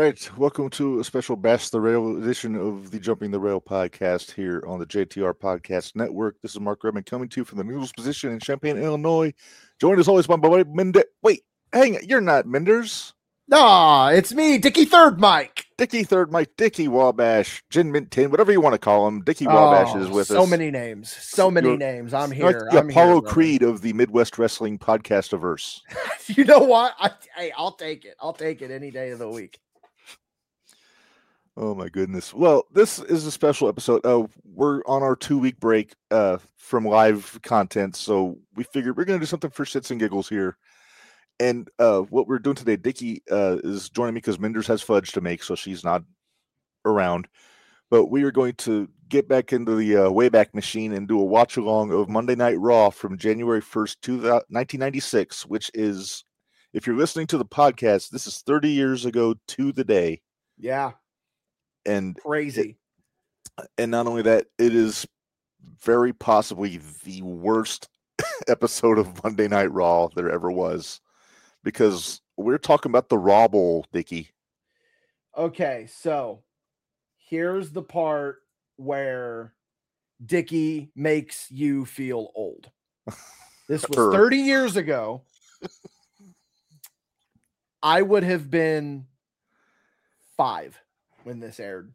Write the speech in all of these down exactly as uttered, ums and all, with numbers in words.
right, welcome to a special Bash the Rail edition of the Jumping the Rail podcast here on the J T R Podcast Network. This is Mark Redman coming to you from the Noodles position in Champaign, Illinois. Joined as always by my buddy Mendez. Wait, hang it, you're not Menders. Nah, it's me, Dickie Third Mike. Dickie Third Mike, Dickie Wabash, Gin Mint Tin, whatever you want to call him. Dickie Wabash oh, is with so us. So many names. So many you're, names. I'm here. Like the I'm Apollo here, Creed of the Midwest Wrestling podcast averse. You know what? I, hey, I'll take it. I'll take it any day of the week. Oh my goodness. Well, this is a special episode. Uh, we're on our two week break uh, from live content. So we figured we're going to do something for shits and giggles here. And uh, what we're doing today, Dickie uh, is joining me because Menders has fudge to make, so she's not around. But we are going to get back into the uh, Wayback Machine and do a watch along of Monday Night Raw from January first, nineteen ninety-six, which is, if you're listening to the podcast, this is thirty years ago to the day. Yeah. And crazy. It, and not only that, it is very possibly the worst episode of Monday Night Raw there ever was. Because we're talking about the Raw Bowl, Dickie. Okay, so here's the part where Dickie makes you feel old. This was thirty years ago. I would have been five when this aired.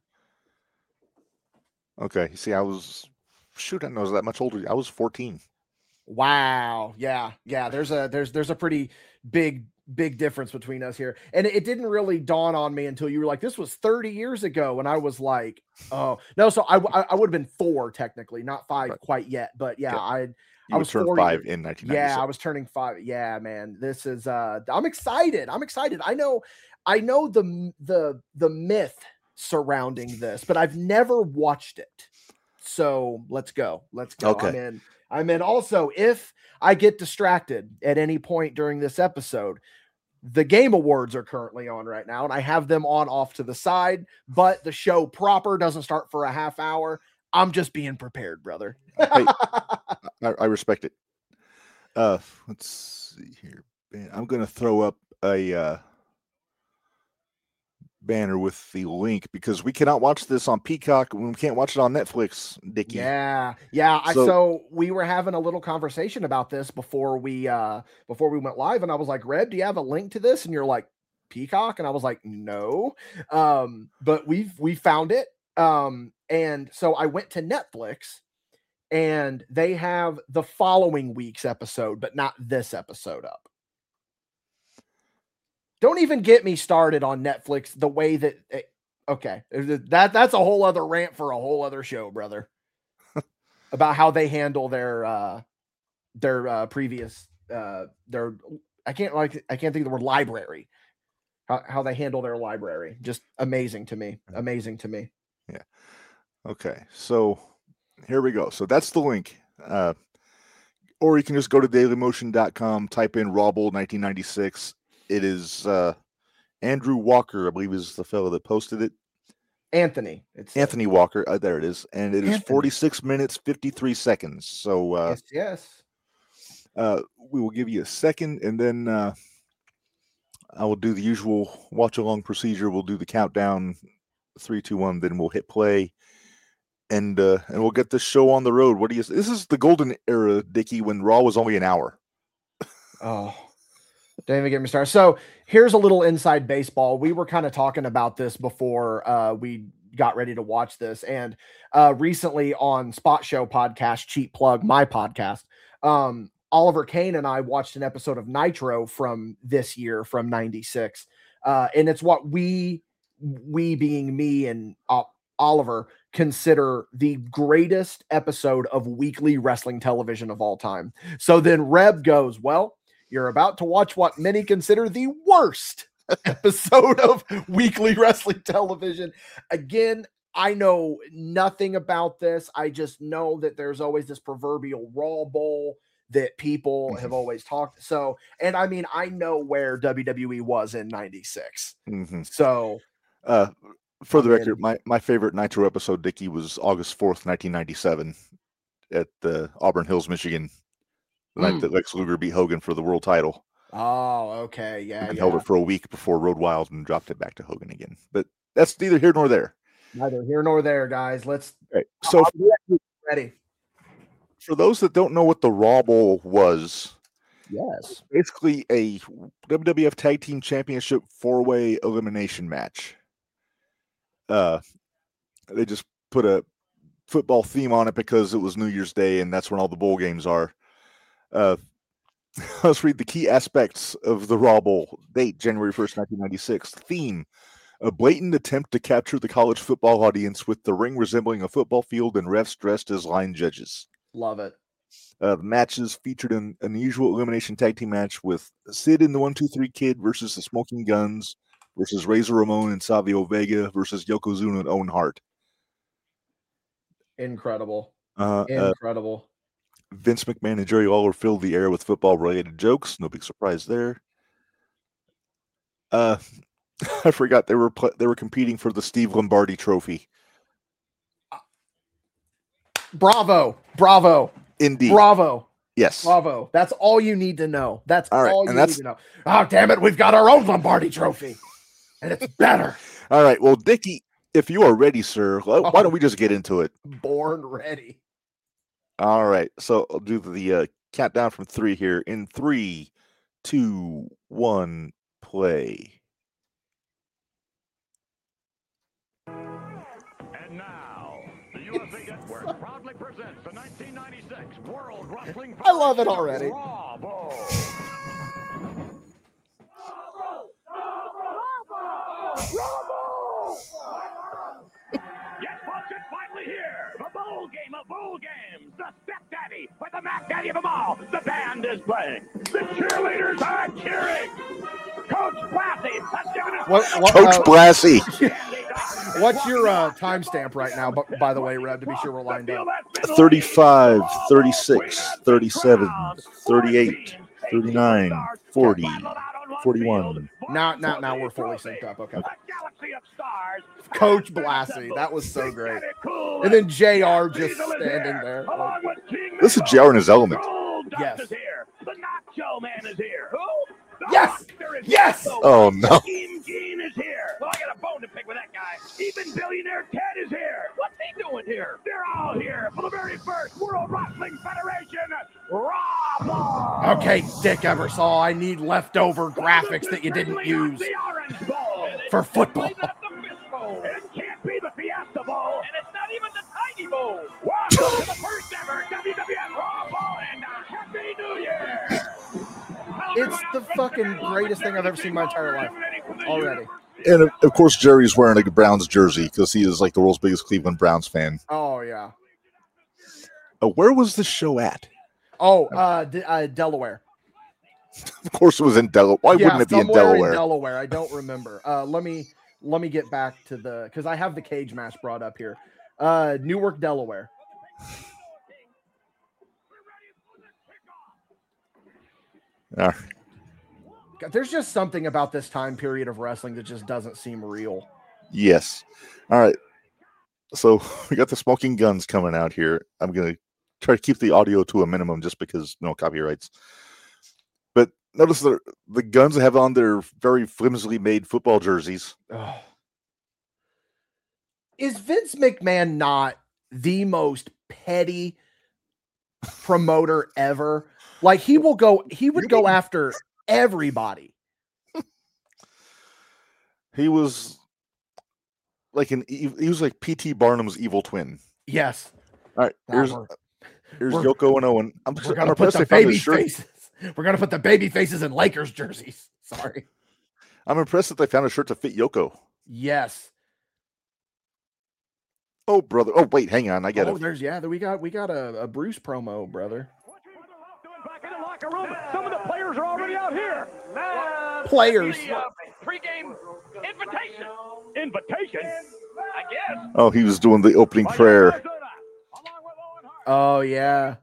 Okay, you see, I was, shoot, I didn't know I was that much older. I was fourteen. Wow. Yeah. Yeah. There's a, there's, there's a pretty big, big difference between us here. And it didn't really dawn on me until you were like, this was thirty years ago. And I was like, oh no. So I, I would have been four technically, not five right. quite yet, but yeah, yeah. I, you I was turned five in nineteen ninety-six. Yeah. I was turning five. Yeah, man, this is, uh, I'm excited. I'm excited. I know, I know the, the, the myth surrounding this, but I've never watched it. So let's go. Let's go. Okay. I'm in. I'm in. Also, if I get distracted at any point during this episode, the Game Awards are currently on right now, and I have them on off to the side, but the show proper doesn't start for a half hour. I'm just being prepared, brother. Hey, I, I respect it. Uh, let's see here. I'm going to throw up a uh, banner with the link because we cannot watch this on Peacock when we can't watch it on Netflix, Dickie. Yeah, yeah. I, so, so we were having a little conversation about this before we uh before we went live, and I was like, "Reb, do you have a link to this?" And you're like, "Peacock," and I was like, "No," um, but we've we found it, um, and so I went to Netflix, and they have the following week's episode, but not this episode up. Don't even get me started on Netflix the way that it, okay, that that's a whole other rant for a whole other show, brother. About how they handle their uh their uh previous uh their I can't like I can't think of the word library. How how they handle their library. Just amazing to me. Amazing to me. Yeah. Okay. So here we go. So that's the link. Uh or you can just go to daily motion dot com, type in Raw Bowl nineteen ninety-six. It is uh, Andrew Walker, I believe, is the fellow that posted it. Anthony. It's Anthony Walker. Uh, there it is. And it Anthony. is forty-six minutes, fifty-three seconds. So uh, yes, yes. Uh, we will give you a second, and then uh, I will do the usual watch-along procedure. We'll do the countdown, three, two, one, then we'll hit play. And uh, and we'll get this show on the road. What do you? This is the golden era, Dickie, when Raw was only an hour. Oh. Don't even get me started. So here's a little inside baseball. We were kind of talking about this before uh, we got ready to watch this. And uh, recently on Spot Show podcast, cheap plug, my podcast, um, Oliver Kane and I watched an episode of Nitro from this year, from ninety-six. Uh, and it's what we, we being me and uh, Oliver, consider the greatest episode of weekly wrestling television of all time. So then Reb goes, well, you're about to watch what many consider the worst episode of weekly wrestling television. Again, I know nothing about this. I just know that there's always this proverbial Raw Bowl that people have always talked. So, and I mean, I know where W W E was in ninety-six. Mm-hmm. So, uh, for the I mean, record, my, my favorite Nitro episode, Dickie, was August fourth, nineteen ninety-seven at uh, Auburn Hills, Michigan. The night mm. that Lex Luger beat Hogan for the world title. Oh, okay. Yeah, And yeah. held it for a week before Road Wild and dropped it back to Hogan again. But that's neither here nor there. Neither here nor there, guys. Let's right. So ready. For those that don't know what the Raw Bowl was, yes, basically a W W F Tag Team Championship four-way elimination match. Uh, they just put a football theme on it because it was New Year's Day and that's when all the bowl games are. Uh, let's read the key aspects of the Raw Bowl. Date, January first, nineteen ninety-six. Theme, a blatant attempt to capture the college football audience with the ring resembling a football field and refs dressed as line judges. Love it. Uh, the matches featured an unusual elimination tag team match with Sid and the one two three Kid versus the Smoking Guns versus Razor Ramon and Savio Vega versus Yokozuna and Owen Hart. Incredible. Uh, Incredible. Uh, Vince McMahon and Jerry Lawler filled the air with football-related jokes. No big surprise there. Uh, I forgot they were pl- they were competing for the Steve Lombardi Trophy. Bravo! Bravo! Indeed. Bravo! Yes. Bravo! That's all you need to know. That's all, right. all you that's... need to know. Oh, damn it! We've got our own Lombardi Trophy, and it's better. All right. Well, Dickie, if you are ready, sir, why don't we just get into it? Born ready. All right. So I'll do the uh, countdown from three here. In three, two, one, play. And now, the U S A Network proudly presents the nineteen ninety-six World Wrestling I love it already. Raw Bowl. Yes, folks, it's finally here. The bowl game of bowl games. The stepdaddy with the Mac Daddy of them all. The band is playing. The cheerleaders are cheering. Coach Blassie has given us what, what, Coach uh, Blassie. What's your uh, timestamp right now, by, by the way, Rev, to be sure we're lined up? thirty-five, thirty-six, thirty-seven, thirty-eight, thirty-nine, forty, forty-one. Now, now, now we're fully synced up. Okay. Coach Blassie, that was so great. And then J R just standing there. Like, this is J R in his element. Yes. The Nacho Man is here. Who? Yes! Yes! Oh, no. Team Gene is here. Well, I got a bone to pick with that guy. Even Billionaire Ted is here. What's he doing here? They're all here for the very first World Wrestling Federation Raw Bowl. Okay, Dick Ebersol, I need leftover graphics that you didn't use the Orange Bowl. for football. It can't be the Fiesta Bowl. And it's not even the Tiny Bowl. Welcome to the first ever W W F Raw Bowl and a Happy New Year. It's the fucking greatest thing I've ever seen in my entire life already. And of course, Jerry's wearing like a Browns jersey because he is like the world's biggest Cleveland Browns fan. Oh, yeah. Uh, where was the show at? Oh, uh, D- uh, Delaware. Of course, it was in Delaware. Why yeah, wouldn't it be in Delaware? In Delaware, I don't remember. Uh, let me let me get back to the because I have the cage match brought up here. Uh, Newark, Delaware. All right. God, there's just something about this time period of wrestling that just doesn't seem real. Yes. All right. So we got the Smoking Guns coming out here. I'm going to try to keep the audio to a minimum just because no copyrights. But notice the the Guns have on their very flimsily made football jerseys. Oh. Is Vince McMahon not the most petty promoter ever? Like he will go, he would go after everybody. He was like an he was like P T Barnum's evil twin. Yes. All right. Here's we're, here's we're, Yoko and Owen. I'm, we're I'm gonna put the impressed baby faces. We're gonna put the baby faces in Lakers jerseys. Sorry. I'm impressed that they found a shirt to fit Yoko. Yes. Oh, brother. Oh, wait, hang on. I get oh, it. There's yeah, we got we got a, a Bruce promo, brother. Some of the players are already out here. Uh, players. The, uh, pre-game invitation. Invitation? I guess. Oh, he was doing the opening prayer. Oh, yeah.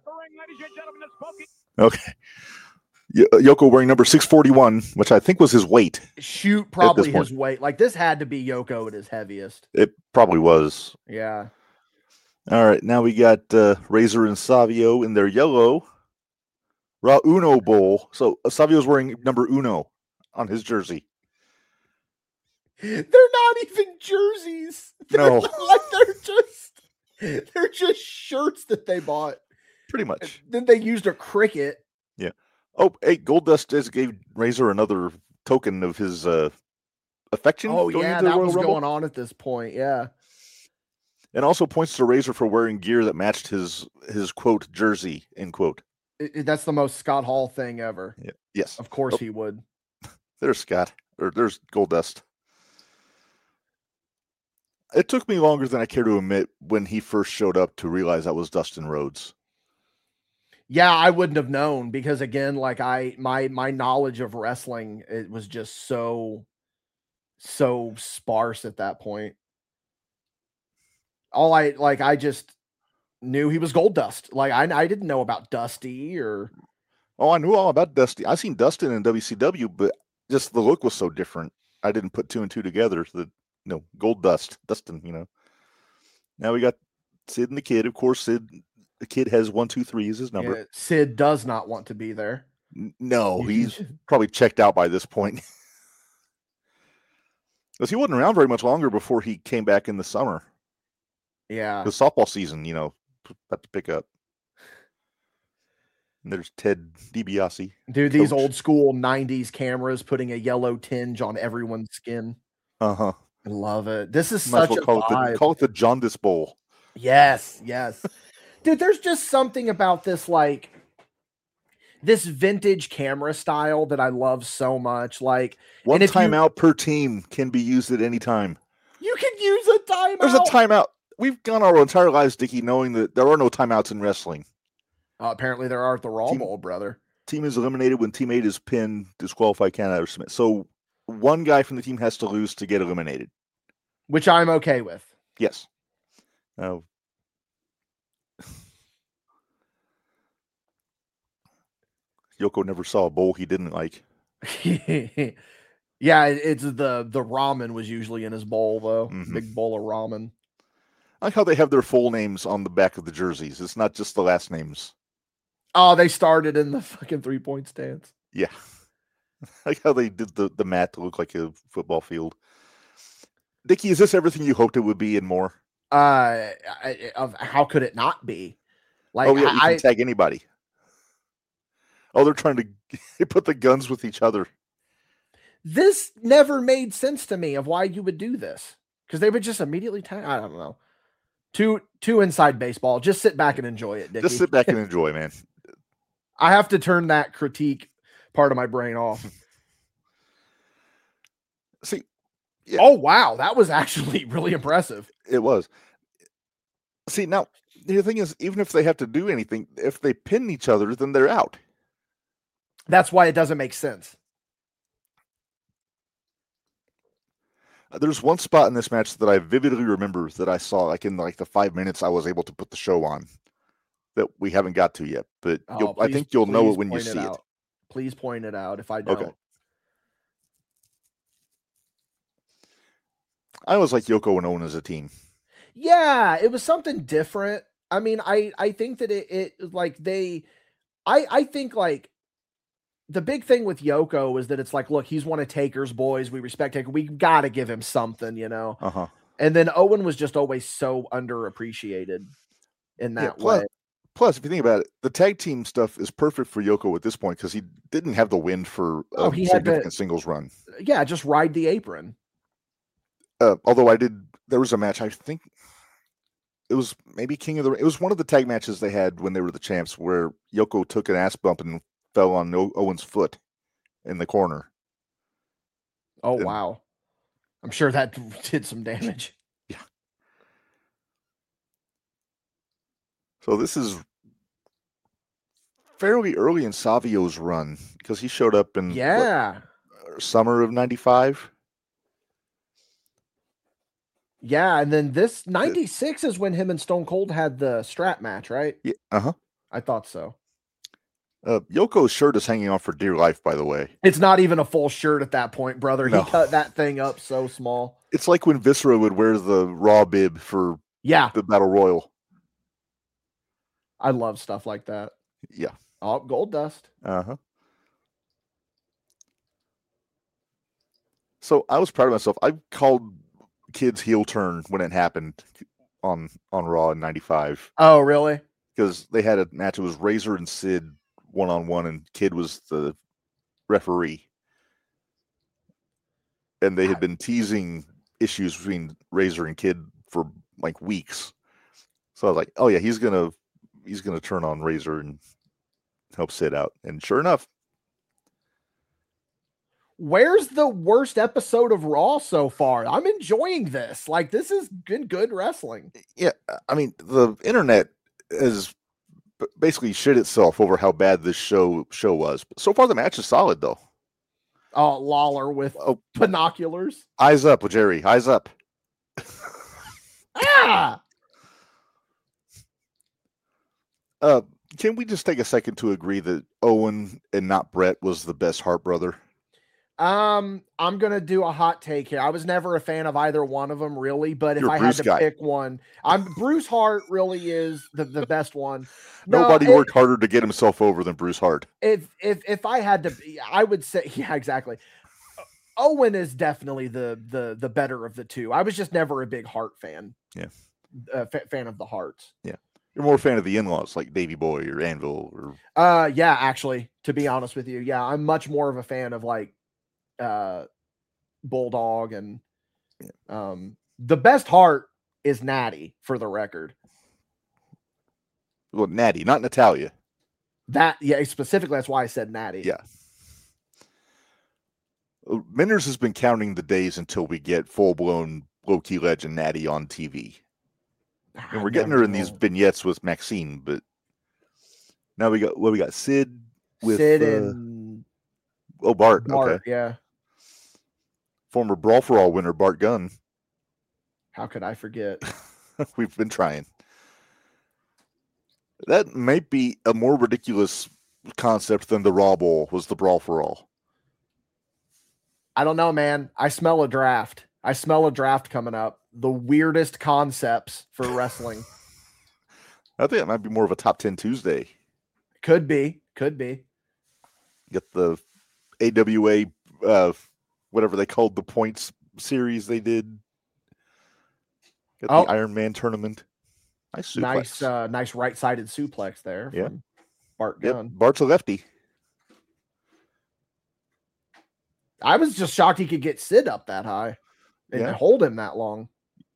Okay. Yoko wearing number six forty-one, which I think was his weight. Shoot, probably his weight. Like, this had to be Yoko at his heaviest. It probably was. Yeah. All right, now we got uh, Razor and Savio in their yellow. Ra Uno Bowl. So uh, Savio's wearing number uno on his jersey. They're not even jerseys. They're No. like they're just they're just shirts that they bought. Pretty much. Then they used a cricket. Yeah. Oh, hey, Goldust just gave Razor another token of his uh, affection. Oh going yeah, into the that Royal was Rumble. going on at this point. Yeah. And also points to Razor for wearing gear that matched his his quote jersey, end quote. It, it- that's the most Scott Hall thing ever. Yeah. Yes. Of course Oh. he would. There's Scott. Or there's Goldust. It took me longer than I care to admit when he first showed up to realize that was Dustin Rhodes. Yeah, I wouldn't have known because again, like I my my knowledge of wrestling, it was just so so sparse at that point. All I like I just knew he was Goldust. Like I I didn't know about Dusty or Oh, I knew all about Dusty. I seen Dustin in W C W, but just the look was so different. I didn't put two and two together. The you know, Goldust, Dustin, you know. Now we got Sid and the Kid. Of course, Sid, the Kid has one, two, three as his number. Yeah, Sid does not want to be there. N- No, he's probably checked out by this point. Because he wasn't around very much longer before he came back in the summer. Yeah. The softball season, you know, about to pick up. And there's Ted DiBiase. Dude, these Coach. old school nineties cameras putting a yellow tinge on everyone's skin. Uh-huh. I love it. This is Might as such well a call it, vibe. the, call it the Jaundice Bowl. Yes, yes. Dude, there's just something about this, like, this vintage camera style that I love so much. Like, One and if you- timeout per team can be used at any time. you can use a timeout. There's a timeout. We've gone our entire lives, Dickie, knowing that there are no timeouts in wrestling. Uh, apparently, there are at the Raw Team- Bowl, brother. Team is eliminated when teammate is pinned, disqualified, cannot submit. So one guy from the team has to lose to get eliminated. Which I'm okay with. Yes. Uh, Yoko never saw a bowl he didn't like. Yeah, it- it's the the ramen was usually in his bowl though. Mhm. Big bowl of ramen. I like how they have their full names on the back of the jerseys. It's not just the last names. Oh, they started in the fucking three point stance. Yeah. I like how they did the, the mat to look like a football field. Dickie, is this everything you hoped it would be and more? Uh, I- of how could it not be? Like oh, yeah, you I, can tag anybody. Oh, they're trying to they put the guns with each other. this never made sense to me of why you would do this because they would just immediately tag. I don't know. Too too inside baseball. Just sit back and enjoy it, Dickie. Just sit back and enjoy, man. I have to turn that critique part of my brain off. See, Yeah. Oh wow, that was actually really impressive. it was. See, now, the thing is, even if they have to do anything, if they pin each other, then they're out. That's why it doesn't make sense. Uh, There's one spot in this match that I vividly remember that I saw, like in like the five minutes I was able to put the show on, that we haven't got to yet. But Oh, you'll, I please- think you'll know please it when you point see it. out. Please point it out if I don't. Okay. I always like Yoko and Owen as a team. Yeah, it was something different. I mean, I I think that it it like they I I think like the big thing with Yoko is that it's like, look, he's one of Taker's boys. We respect Taker. We got to give him something, you know. Uh huh. And then Owen was just always so underappreciated in Yeah, that plus, way. plus, if you think about it, the tag team stuff is perfect for Yoko at this point because he didn't have the win for a Oh, he had to- significant singles run. Yeah, just ride the apron. Uh, although I did, there was a match. I think it was maybe King of the. It was one of the tag matches they had when they were the champs, where Yoko took an ass bump and fell on o- Owen's foot in the corner. Oh And- wow. I'm sure that did some damage. So this is fairly early in Savio's run because he showed up in what, Yeah. summer of ninety-five. Yeah, and then this ninety-six is when him and Stone Cold had the strap match, right? Yeah. Uh huh. I thought so. Uh, Yoko's shirt is hanging off for dear life, by the way. It's not even a full shirt at that point, brother. No. He cut that thing up so small. It's like when Viscera would wear the Raw bib for Yeah, the Battle Royal. I love stuff like that. Yeah. Oh, Gold Dust. Uh huh. So I was proud of myself. I called Kid's heel turn when it happened on on Raw in ninety-five Oh, really? because they had a match. It was Razor and Sid one on one, and Kid was the referee. And they had been teasing issues between Razor and Kid for like weeks. So I was like, "Oh yeah, he's gonna he's gonna turn on Razor and help Sid out." And sure enough, Where's the worst episode of Raw so far? I'm enjoying this. Like, this has been good wrestling. yeah, I mean, the internet has basically shit itself over how bad this show show was. But so far, the match is solid though. Oh, Lawler with Oh, binoculars. eyes up, Jerry. Eyes up. Ah! Uh, can we just take a second to agree that Owen and not Brett was the best Hart brother? Um, I'm gonna do a hot take here. I was never a fan of either one of them, really. But if You're a I Bruce had to guy. pick one, I'm Bruce Hart. Really is the, the best one. No, Nobody it- worked harder to get himself over than Bruce Hart. if if if I had to, be- I would say, yeah, exactly. Owen is definitely the the the better of the two. I was just never a big Hart fan. Yeah. uh, fa- fan of the Harts. You're more a fan of the in-laws like Davey Boy or Anvil or Uh, yeah, actually, to be honest with you, yeah, I'm much more of a fan of like uh Bulldog and um the best Hart is Natty, for the record. well, Natty, not Natalia. That yeah, specifically that's why I said Natty. Yeah. Uh, Menders has been counting the days until we get full-blown low-key legend Natty on T V. And we're getting her in these vignettes with Maxine, but now we got what well, we got Sid with Sid uh, and oh Bart, Bart, okay, yeah. former Brawl for All winner Bart Gunn. How could I forget? We've been trying. That might be a more ridiculous concept than the Raw Bowl was the Brawl for All. I don't know, man. I smell a draft. I smell a draft coming up. The weirdest concepts for wrestling. I think it might be more of a top ten Tuesday. Could be. Could be. Get the A W A, uh, whatever they called the points series they did. Get Oh. the Iron Man tournament. Nice suplex. Nice, uh, nice right-sided suplex there. Yeah. From Bart Yep, Gunn. Bart's a lefty. I was just shocked he could get Sid up that high and Yeah. hold him that long.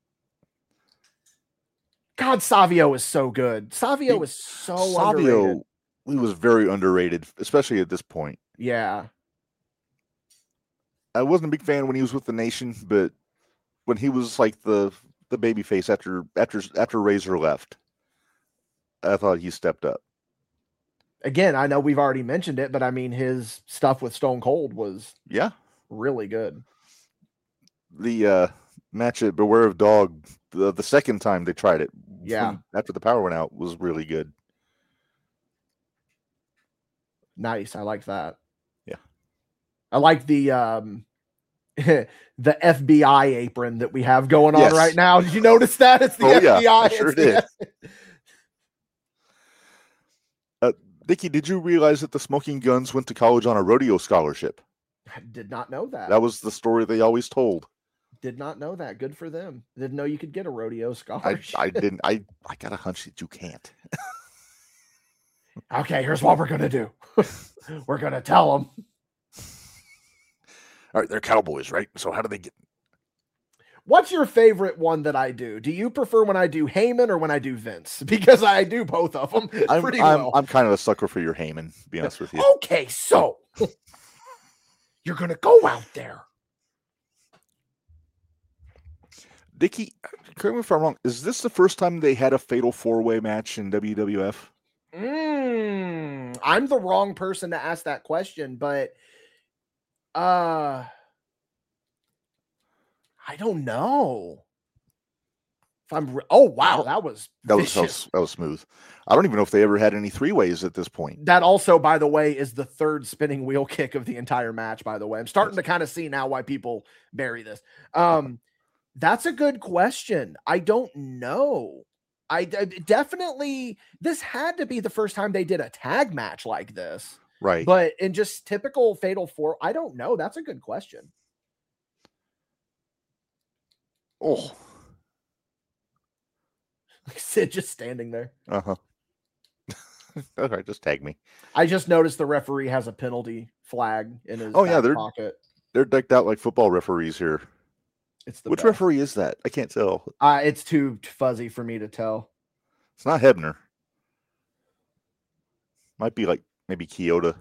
God, Savio is so good. Savio He- is so underrated. Savio, he was very underrated, especially at this point. Yeah. I wasn't a big fan when he was with the Nation, but when he was like the the baby face after after after Razor left, I thought he stepped up. Again, I know we've already mentioned it, but I mean, his stuff with Stone Cold was Yeah, really good. the uh, match at Beware of Dog, the, the second time they tried it, Yeah. when- after the power went out, was really good. Nice. I like that. Yeah. I like the um the F B I apron that we have going on Yes. right now. Did you notice that? It's the Oh, yeah, F B I. I sure It's the did. Dickie, did you realize that the Smoking Guns went to college on a rodeo scholarship? I did not know that. That was the story they always told. Did not know that. Good for them. Didn't know you could get a rodeo I, scholarship. I didn't. I, I got a hunch that you can't. Okay, here's what we're gonna do. We're gonna tell them. All right, they're cowboys, right? So how do they get? What's your favorite one that I do? Do you prefer when I do Heyman or when I do Vince? Because I do both of them I'm, pretty I'm, well. I'm kind of a sucker for your Heyman, to be honest with you. Okay, so you're gonna go out there. Dickie, correct me if I'm wrong. Is this the first time they had a fatal four-way match in W W F? Mm, I'm the wrong person to ask that question, but uh I don't know. If I'm re- oh wow, that was That was, that vicious. was that was smooth. I don't even know if they ever had any three-ways at this point. That also, by the way, is the third spinning wheel kick of the entire match, by the way. I'm starting to kind of see now why people bury this. Um, that's a good question. I don't know. I, I definitely, this had to be the first time they did a tag match like this. Right. But in just typical Fatal Four, I don't know. That's a good question. Oh. Sid just standing there. Uh-huh. All right, just tag me. I just noticed the referee has a penalty flag in his oh, yeah, they're, pocket. They're decked out like football referees here. It's the Which best. referee is that? I can't tell. Uh, it's too fuzzy for me to tell. It's not Hebner. Might be like maybe Kyoto.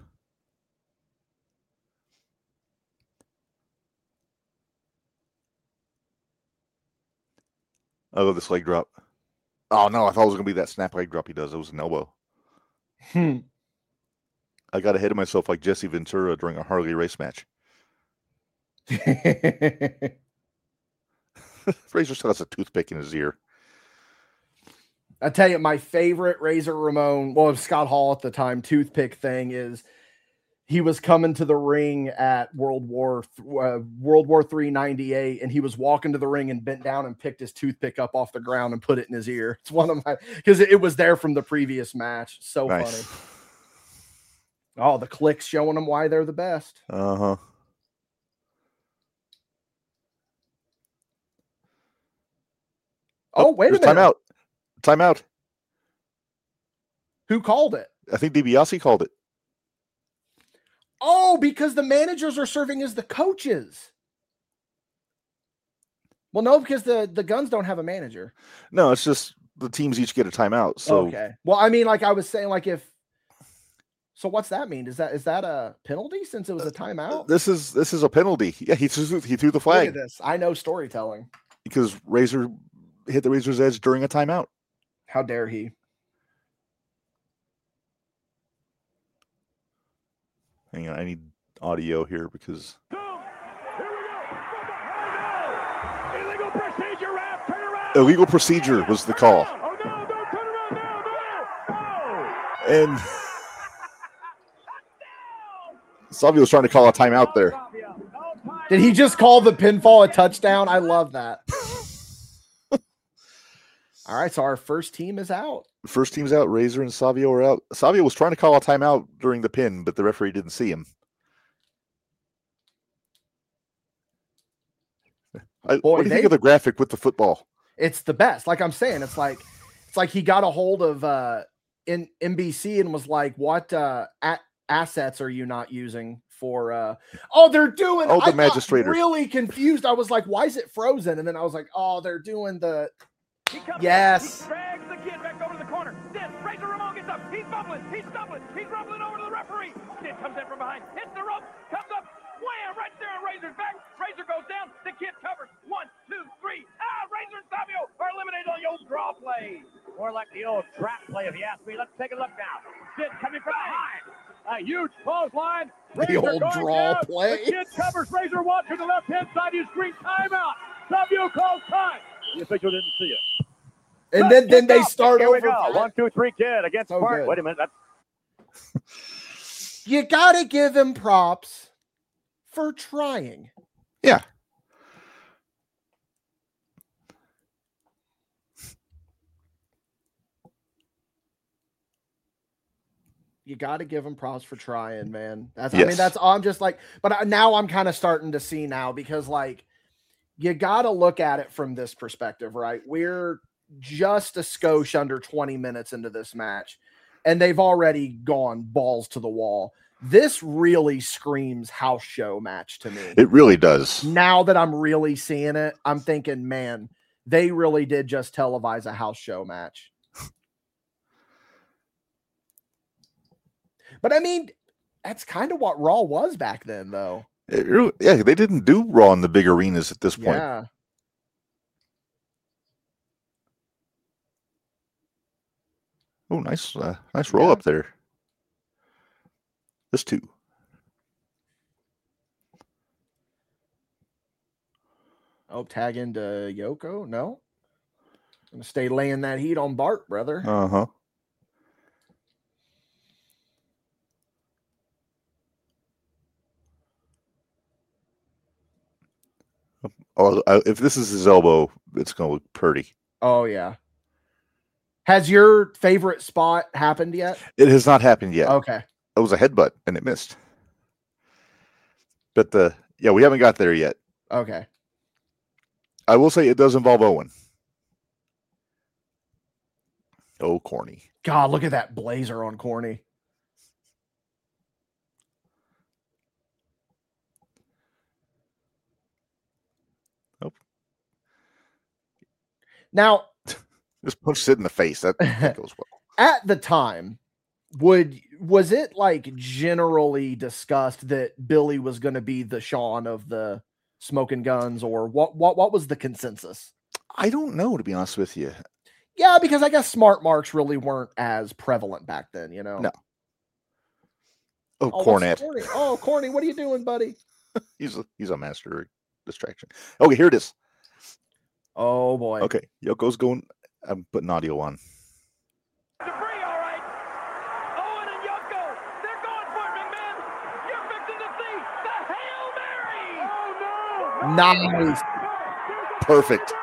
Oh, this leg drop. Oh, no, I thought it was going to be that snap leg drop he does. It was an elbow. Hmm. I got ahead of myself like Jesse Ventura during a Harley race match. Razor still has a toothpick in his ear. I tell you, my favorite Razor Ramon, well, Scott Hall at the time, toothpick thing is he was coming to the ring at World War uh, World War Three ninety-eight, and he was walking to the ring and bent down and picked his toothpick up off the ground and put it in his ear. It's one of my, because it was there from the previous match. So nice. Funny. Oh, the clicks showing them why they're the best. Uh huh. Oh, wait a minute. Timeout. Timeout. Who called it? I think DiBiase called it. Oh, because the managers are serving as the coaches. Well, no, because the, the Guns don't have a manager. No, it's just the teams each get a timeout. So okay. Well, I mean, like I was saying, like if so, what's that mean? Is that is that a penalty since it was a timeout? This is this is a penalty. Yeah, he threw he threw the flag. Look at this. I know storytelling because Razor hit the Razor's edge during a timeout. How dare he? Hang on, I need audio here because. Illegal procedure, ref, turn around. Illegal procedure was the call. Oh no, no, turn around now, no, no. And Savio was trying to call a timeout there. Did he just call the pinfall a touchdown? I love that. All right, so our first team is out. First team's out. Razor and Savio are out. Savio was trying to call a timeout during the pin, but the referee didn't see him. I, Boy, what do you they, think of the graphic with the football? It's the best. Like I'm saying, it's like it's like he got a hold of uh, in N B C and was like, "What uh, a- assets are you not using for?" Uh... Oh, they're doing. Oh, the I magistrator. got really confused. I was like, "Why is it frozen?" And then I was like, "Oh, they're doing the." Yes. He drags the kid back over to the corner. Then Razor Ramon gets up. He's bubbling. He's stumbling. He's rumbling over to the referee. Kid comes in from behind. Hits the rope. Comes up. Wham! Right there on Razor's back. Razor goes down. The kid covers. One, two, three. Ah! Razor and Savio are eliminated on the old draw play. More like the old trap play, if you ask me. Let's take a look now. Sid coming from behind. A huge clothesline. The old draw down. play. The kid covers. Razor one to the left-hand side. You scream timeout. Savio calls time. The official didn't see it. And then, then they start Here over. we go. One, two, three, kid against so Spark. Good. Wait a minute. That's... You got to give him props for trying. Yeah. You got to give him props for trying, man. That's, yes. I mean, that's, I'm just like, but now I'm kind of starting to see now because like, you got to look at it from this perspective, right? We're just a skosh under twenty minutes into this match, and they've already gone balls to the wall. This really screams house show match to me. It really does. Now that I'm really seeing it, I'm thinking, man, they really did just televise a house show match. But I mean, that's kind of what Raw was back then, though. It really, yeah, they didn't do Raw in the big arenas at this point. Yeah. Oh, nice, uh, nice roll yeah. up there. This two. Oh, tag into Yoko? No. Gonna stay laying that heat on Bart, brother. Uh huh. Oh, if this is his elbow, it's gonna look pretty. Oh yeah. Has your favorite spot happened yet? It has not happened yet. Okay. It was a headbutt and it missed. But the yeah, we haven't got there yet. Okay. I will say it does involve Owen. Oh, corny. God, look at that blazer on Corny. Nope. Now, just punch Sid in the face. That, that goes well. At the time, would was it like generally discussed that Billy was going to be the Shawn of the Smoking Guns, or what? What what was the consensus? I don't know, to be honest with you. Yeah, because I guess smart marks really weren't as prevalent back then, you know. No. Oh, Oh, Cornette. Corny? Oh, Corny, what are you doing, buddy? he's a, he's a master distraction. Okay, here it is. Oh boy. Okay, Yoko's going. I'm putting audio on. Debris, all right. Owen and Yoko, they're going for it, McMahon. You're fixing to see the Hail Mary. Oh no! Nice. Perfect.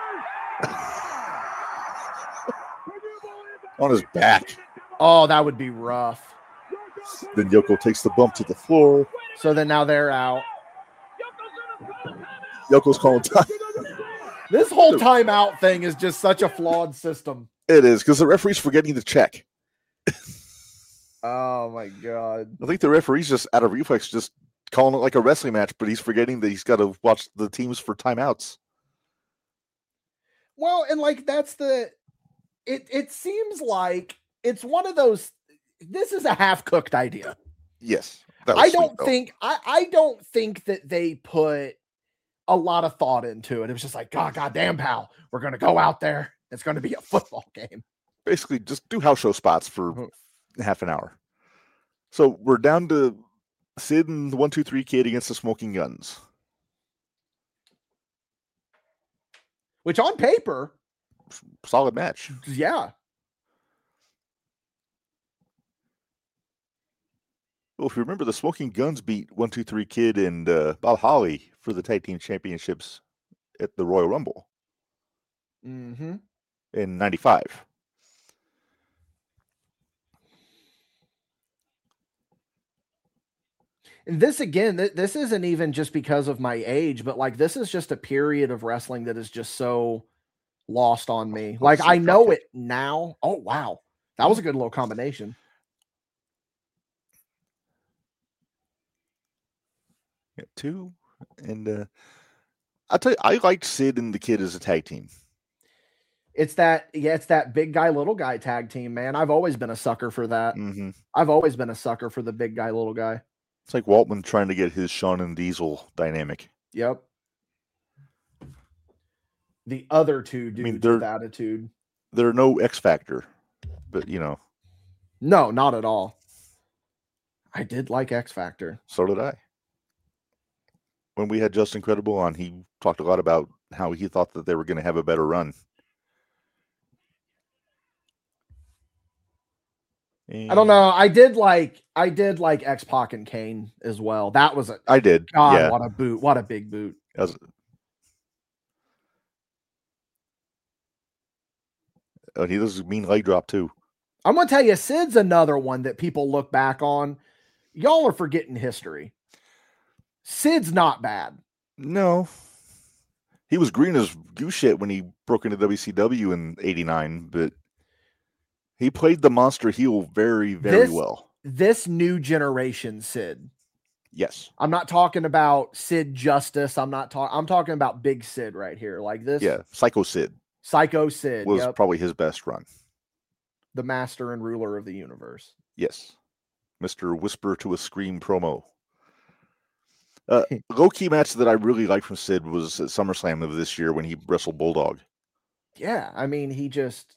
On his back. Oh, that would be rough. Then Yoko takes the bump to the floor. So then now they're out. Yoko's calling time. This whole timeout thing is just such a flawed system. It is, because the referee's forgetting to check. Oh my God. I think the referee's just out of reflex, just calling it like a wrestling match, but he's forgetting that he's got to watch the teams for timeouts. Well, and like that's the it it seems like it's one of those, this is a half-cooked idea. Yes. That was I sweet, don't though. think I, I don't think that they put a lot of thought into it. It was just like, God, goddamn, pal, we're gonna go out there. It's gonna be a football game. Basically, just do house show spots for half an hour. So we're down to Sid and the one two three Kid against the Smoking Guns. Which on paper, Solid match. yeah. Well, if you remember, the Smoking Guns beat one two three Kid and uh, Bob Holly for the tag team championships at the Royal Rumble Mm-hmm. in ninety-five. And this again, th- this isn't even just because of my age, but like this is just a period of wrestling that is just so lost on me. Like I know it now. Oh wow, that was a good little combination. Yeah, two. And uh, I'll tell you, I liked Sid and the Kid as a tag team. It's that, yeah, it's that big guy, little guy tag team, man. I've always been a sucker for that. Mm-hmm. I've always been a sucker for the big guy, little guy. It's like Waltman trying to get his Shawn and Diesel dynamic. Yep. The other two dudes I mean, with they're- attitude. They're no X Factor, but you know, No, not at all. I did like X Factor. so did I. When we had Just Incredible on, he talked a lot about how he thought that they were going to have a better run. I don't know. I did like I did like X-Pac and Kane as well. That was a I did. God, yeah. what a boot. What a big boot. That was- Oh, he does a mean leg drop too. I'm gonna tell you, Sid's another one that people look back on. Y'all are forgetting history. Sid's not bad. No. He was green as goose shit when he broke into W C W in eighty-nine, but he played the monster heel very, very This- well. This new generation Sid. Yes. I'm not talking about Sid Justice. I'm not talking. I'm talking about Big Sid right here. Like this. Yeah. Psycho Sid Psycho Sid. was Yep. probably his best run. The master and ruler of the universe. Yes. Mister Whisper to a Scream promo. Uh, low-key match that I really liked from Sid was at SummerSlam of this year when he wrestled Bulldog. Yeah. I mean, he just.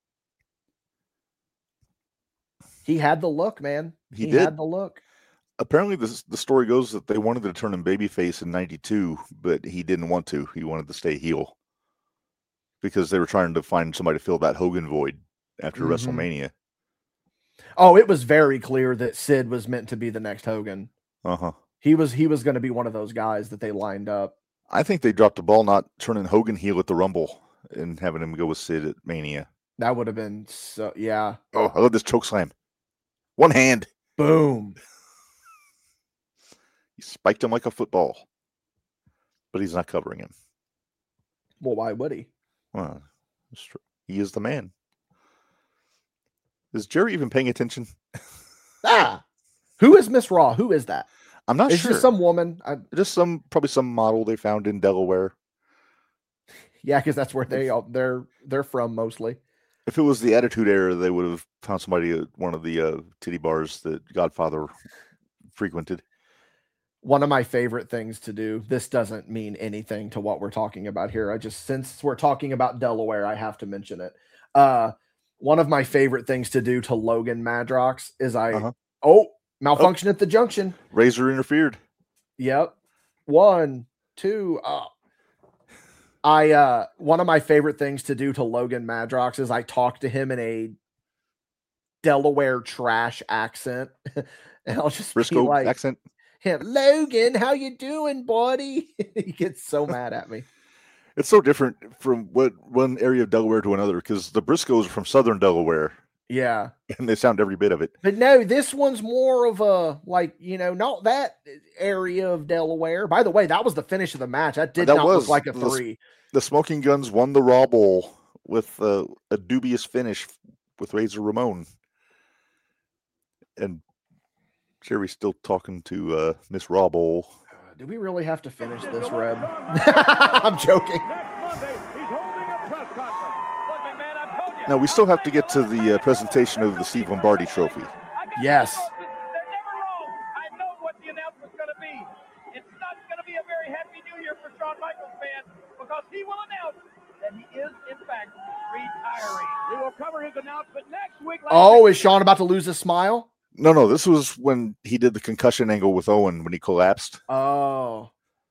He had the look, man. He He, did. had the look. Apparently, this, the story goes that they wanted to turn him babyface in ninety-two, but he didn't want to. He wanted to stay heel because they were trying to find somebody to fill that Hogan void after Mhm. WrestleMania. Oh, it was very clear that Sid was meant to be the next Hogan. Uh-huh. He was he was going to be one of those guys that they lined up. I think they dropped the ball not turning Hogan heel at the Rumble and having him go with Sid at Mania. That would have been so. Yeah. Oh, I love this choke slam. One hand. Boom. He spiked him like a football, but he's not covering him. Well, why would he? Well, that's true. He is the man. Is Jerry even paying attention? Ah, who is Miss Raw? Who is that? I'm not It's sure. just some woman. I, Just some, probably some model they found in Delaware. yeah, because that's where they all they're they're from mostly. If it was the Attitude Era, they would have found somebody at one of the uh, titty bars that Godfather frequented. One of my favorite things to do. This doesn't mean anything to what we're talking about here. I just, since we're talking about Delaware, I have to mention it. Uh, one of my favorite things to do to Logan Madrox is I, Uh-huh. oh, malfunction oh. at the junction. Razor interfered. Yep. One, two. Oh. I, uh, one of my favorite things to do to Logan Madrox is I talk to him in a Delaware trash accent. And I'll just Briscoe be like, accent. him, Logan, how you doing, buddy? He gets so mad at me. It's so different from what one area of Delaware to another because the Briscoes are from southern Delaware. Yeah. And they sound every bit of it. But no, this one's more of a, like, you know, not that area of Delaware. By the way, that was the finish of the match. That did that not was, look like a the, three. The Smoking Guns won the Raw Bowl with uh, a dubious finish with Razor Ramon. And Jerry's still talking to uh, Miss Raw Bowl. Uh, do we really have to finish this, Reb? I'm joking. Now, we still have to get to the uh, presentation of the Steve Lombardi Trophy. Yes. They're never wrong. I know what the announcement's going to be. It's not going to be a very happy new year for Shawn Michaels fans because he will announce that he is, in fact, retiring. We will cover his announcement next week. Oh, is Shawn about to lose his smile? No, no, this was when he did the concussion angle with Owen when he collapsed. Oh.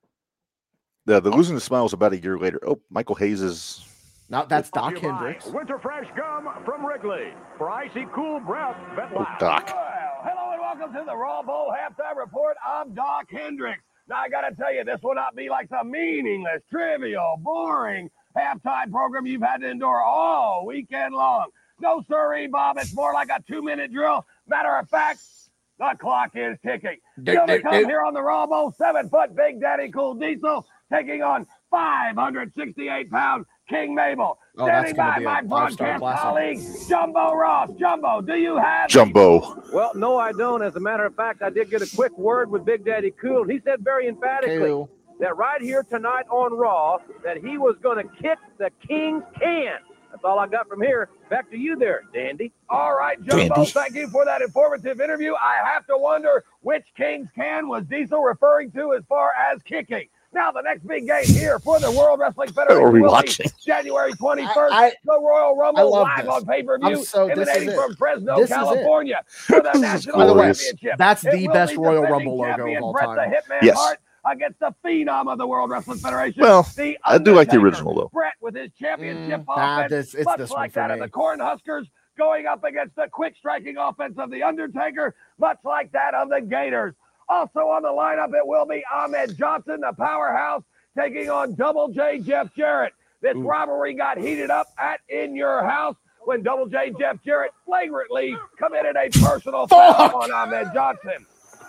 The, the losing the smile was about a year later. Oh, Michael Hayes is... Now that's Doc Hendricks. Winter Fresh Gum from Wrigley. For icy cool breath, Bet oh, Doc. Well, hello and welcome to the Raw Bowl Halftime Report. I'm Doc Hendricks. Now, I got to tell you, this will not be like some meaningless, trivial, boring halftime program you've had to endure all weekend long. No, sirree, Bob. It's more like a two-minute drill. Matter of fact, the clock is ticking. Still to come here on the Raw Bowl, seven-foot Big Daddy Cool Diesel taking on five hundred sixty-eight pound King Mabel. Oh, Standing by my broadcast colleague, Jumbo Ross. Jumbo, do you have Jumbo? Well, no, I don't. As a matter of fact, I did get a quick word with Big Daddy Cool, and he said very emphatically cool. that right here tonight on Raw, that he was going to kick the King's can. That's all I got from here. Back to you there, Dandy. All right, Jumbo, Dandy. Thank you for that informative interview. I have to wonder which King's can was Diesel referring to as far as kicking. Now, the next big game here for the World Wrestling Federation Are we will watching? be January twenty-first, I, I, the Royal Rumble live this. on pay-per-view, so, emanating from Fresno, this California, for the National By the way, Championship. that's It the will best be Royal defending Rumble logo champion of all Bret time. the Hitman Yes. Hart against the phenom of the World Wrestling Federation. Well, the I do like the Undertaker. original, though. Bret with his championship Mm, nah, offense, this- it's much this one like for that me. of the Cornhuskers, going up against the quick striking offense of the Undertaker, much like that of the Gators. Also on the lineup, it will be Ahmed Johnson, the powerhouse, taking on Double J Jeff Jarrett. This Ooh. rivalry got heated up at In Your House when Double J Jeff Jarrett flagrantly committed a personal foul on Ahmed Johnson.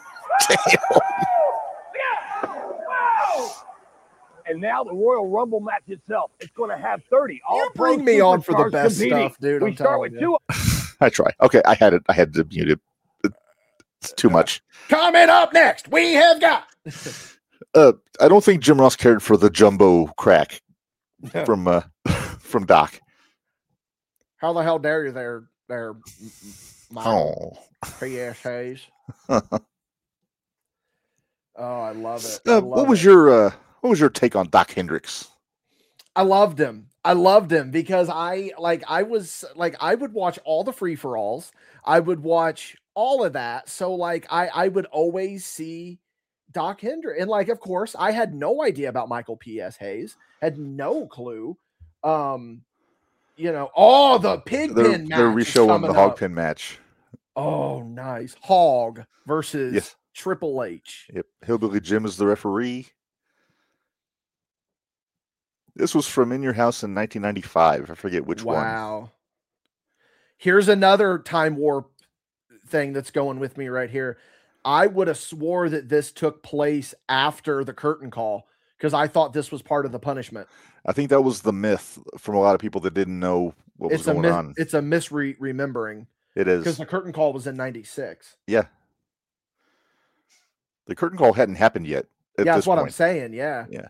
Yeah. Wow. And now the Royal Rumble match itself, it's going to have thirty. All You bring me on for the best competing. stuff, dude. We I'm start telling with you. two. I try. Okay, I had it. I had to mute it. It's too much. Coming up next, we have got. Uh, I don't think Jim Ross cared for the Jumbo crack from uh, from Doc. How the hell dare you there, there, Oh. P S Hayes? Oh, I love it. I Uh, love what was it. your uh, what was your take on Doc Hendricks? I loved him. I loved him because I like I was like I would watch all the free for alls. I would watch all of that. So like I I would always see Doc Hendricks, and like of course I had no idea about Michael P S Hayes. Had no clue. Um, you know, oh the pig They're, pin match. they're is re-showing coming the hog up. pin match. Oh, nice. Hog versus Yes. Triple H. Yep, Hillbilly Jim is the referee. This was from In Your House in nineteen ninety-five. I forget which one. Wow. Here's another time warp thing that's going with me right here. I would have swore that this took place after the curtain call because I thought this was part of the punishment. I think that was the myth from a lot of people that didn't know what was It's a going mis- on. it's a misremembering It is. because the curtain call was in ninety-six. Yeah. The curtain call hadn't happened yet. At Yeah, this that's what point. I'm saying. Yeah. Yeah.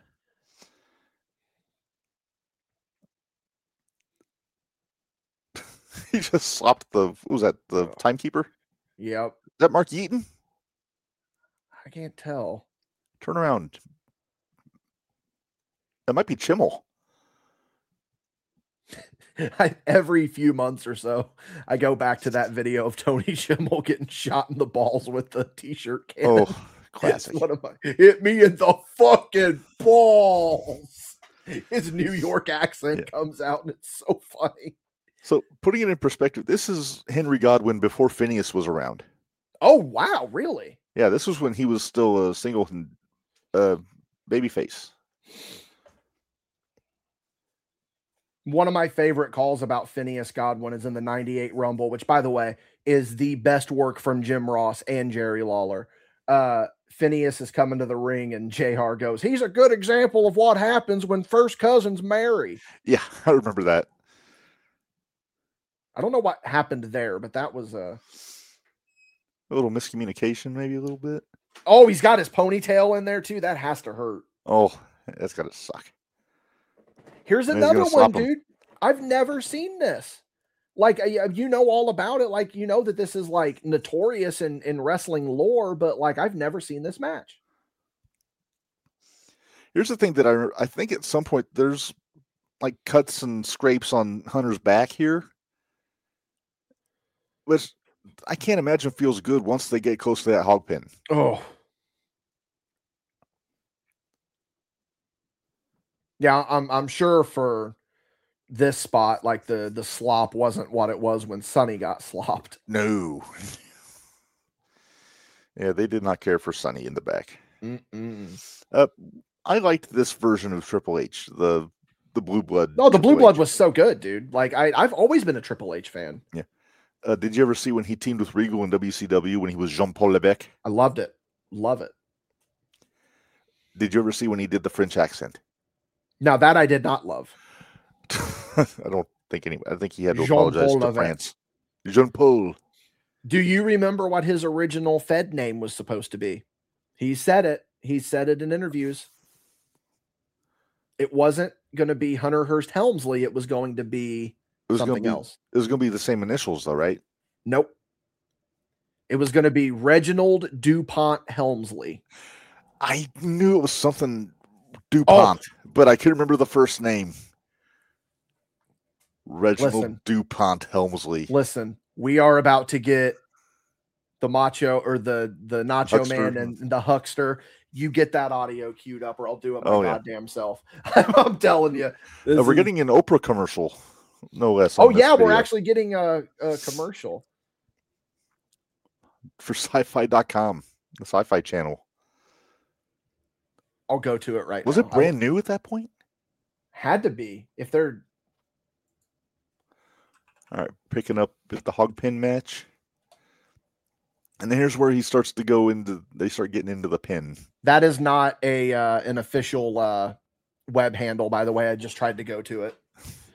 He just slapped the, what was that, the timekeeper? Is Yep. that Mark Yeaton? I can't tell. Turn around. That might be Chimmel. I, every few months or so, I go back to that video of Tony Schimmel getting shot in the balls with the t-shirt cannon. Oh, classic. It's one of my, hit me in the fucking balls. His New York accent Yeah. comes out and it's so funny. So putting it in perspective, this is Henry Godwinn before Phineas was around. Oh, wow. Really? Yeah, this was when he was still a single uh, babyface. One of my favorite calls about Phineas Godwinn is in the ninety-eight Rumble, which, by the way, is the best work from Jim Ross and Jerry Lawler. Uh, Phineas is coming to the ring, and J R goes, he's a good example of what happens when first cousins marry. Yeah, I remember that. I don't know what happened there, but that was uh... A little miscommunication, maybe a little bit. Oh, he's got his ponytail in there, too. That has to hurt. Oh, that's got to suck. Here's And he's another gonna one, slap him. dude. I've never seen this. Like, uh, you know all about it. Like, you know that this is, like, notorious in, in wrestling lore, but, like, I've never seen this match. Here's the thing that I I think at some point there's like cuts and scrapes on Hunter's back here, which I can't imagine feels good once they get close to that hog pin. Oh. Yeah, I'm I'm sure for this spot, like the the slop wasn't what it was when Sonny got slopped. No. Yeah, they did not care for Sonny in the back. Mm-mm. Uh, I liked this version of Triple H, the the blue blood. No, the Triple blue blood H. was so good, dude. Like I I've always been a Triple H fan. Uh, did you ever see when he teamed with Regal in W C W when he was Jean-Paul Levesque? I loved it. Love it. Did you ever see when he did the French accent? Now that I did not love. I don't think any. I think he had to Jean-Paul apologize to Levesque. France. Jean-Paul. Do you remember what his original Fed name was supposed to be? He said it. He said it in interviews. It wasn't going to be Hunter Hearst Helmsley. It was going to be It was something gonna be, else. It was going to be the same initials, though, right? Nope. It was going to be Reginald DuPont Helmsley. I knew it was something DuPont, but I couldn't remember the first name. Reginald Listen. DuPont Helmsley. Listen, we are about to get the macho or the the nacho Huckster. man and the huckster. You get that audio queued up, or I'll do it my Oh, yeah. goddamn self. I'm telling you. Uh, we're getting an Oprah commercial, no less. Oh on this yeah, we're video actually getting a, a commercial. for sci-fi dot com, the Sci-Fi Channel. I'll go to it right Was now. it brand new at that point? I, had to be if they're All right, picking up at the hog pin match. And then here's where he starts to go into, they start getting into the pin. that is not a uh, an official uh, web handle, by the way. I just tried to go to it.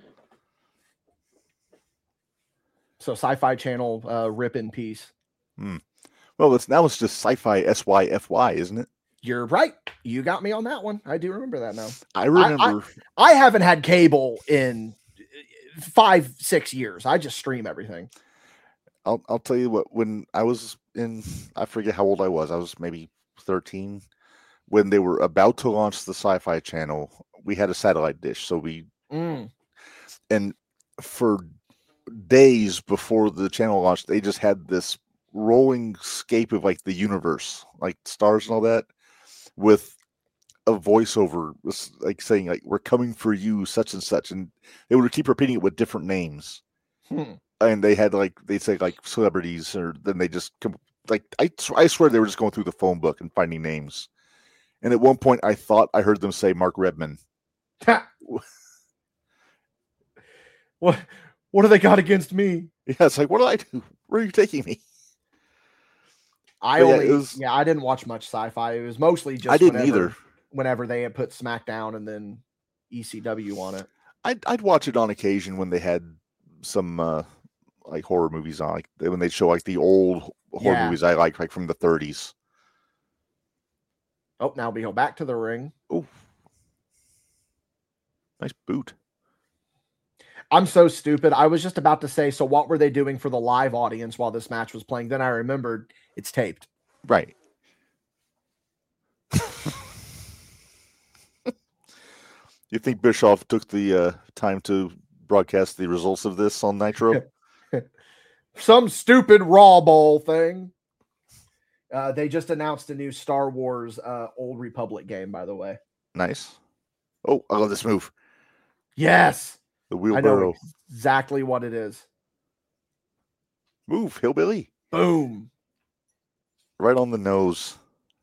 So Sci-Fi Channel, uh, rip in peace. Hmm. Well, it's now it's just Sci-Fi S Y F Y, isn't it? You're right. You got me on that one. I do remember that now. I remember. I haven't had cable in five, six years. I just stream everything. I'll I'll tell you what. When I was in, I forget how old I was. I was maybe thirteen. When they were about to launch the Sci-Fi Channel, we had a satellite dish. So we Mm. and for days before the channel launched, they just had this rolling scape of like the universe, like stars and all that, with a voiceover, was, like saying like "We're coming for you," such and such, and they would keep repeating it with different names. Hmm. And they had like they'd say like celebrities, or then they just come like I I swear they were just going through the phone book and finding names. And at one point, I thought I heard them say Mark Redman. what? What do they got against me? Yeah, it's like, what do I do? Where are you taking me? I But yeah, only, it was- yeah, I didn't watch much sci-fi. It was mostly just I didn't whenever, either. whenever they had put SmackDown and then E C W on it. I'd I'd watch it on occasion when they had some uh, like horror movies on, like when they show like the old horror Yeah. movies I like, like from the thirties. Oh, now we go back to the ring. Oh, nice boot. I'm so stupid. I was just about to say, so what were they doing for the live audience while this match was playing? Then I remembered it's taped. Right. You think Bischoff took the uh, time to broadcast the results of this on Nitro? Some stupid Raw Bowl thing. Uh, they just announced a new Star Wars uh, Old Republic game, by the way. Nice. Oh, I love this move. Yes. The I wheelbarrow. know exactly what it is. Move, hillbilly. Boom. Right on the nose.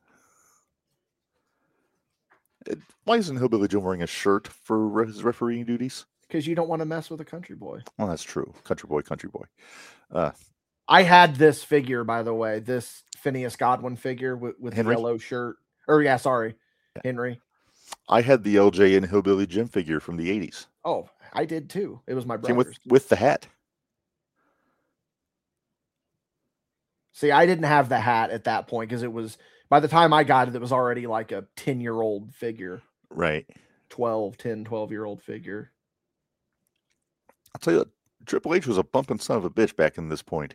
It, why isn't Hillbilly Jim wearing a shirt for re- his refereeing duties? Because you don't want to mess with a country boy. Well, that's true. Country boy, country boy. Uh, I had this figure, by the way, this Phineas Godwin figure with, with the Henry? yellow shirt. Or, yeah, sorry, Henry. I had the L J and Hillbilly Jim figure from the eighties. Oh, I did too. It was my Came brother's. with, with the hat. See, I didn't have the hat at that point because it was, by the time I got it, it was already like a ten-year-old figure. Right. twelve, ten, twelve-year-old figure. I'll tell you what, Triple H was a bumping son of a bitch back in this point.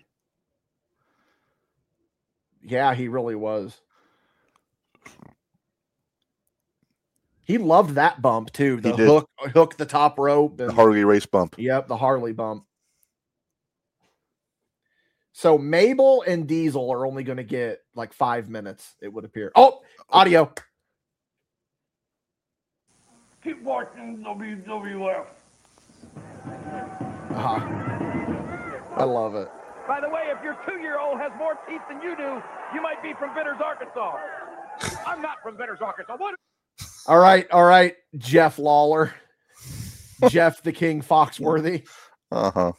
Yeah, he really was. He loved that bump too. The He did. hook, hook the top rope. And, The Harley race bump. Yep, the Harley bump. So Mabel and Diesel are only going to get like five minutes, it would appear. Oh, audio. Keep watching W W F. Uh-huh. I love it. By the way, if your two-year-old has more teeth than you do, you might be from Bitters, Arkansas. I'm not from Bitters, Arkansas. What? All right, all right, Jeff Lawler. Jeff the King Foxworthy. Uh-huh.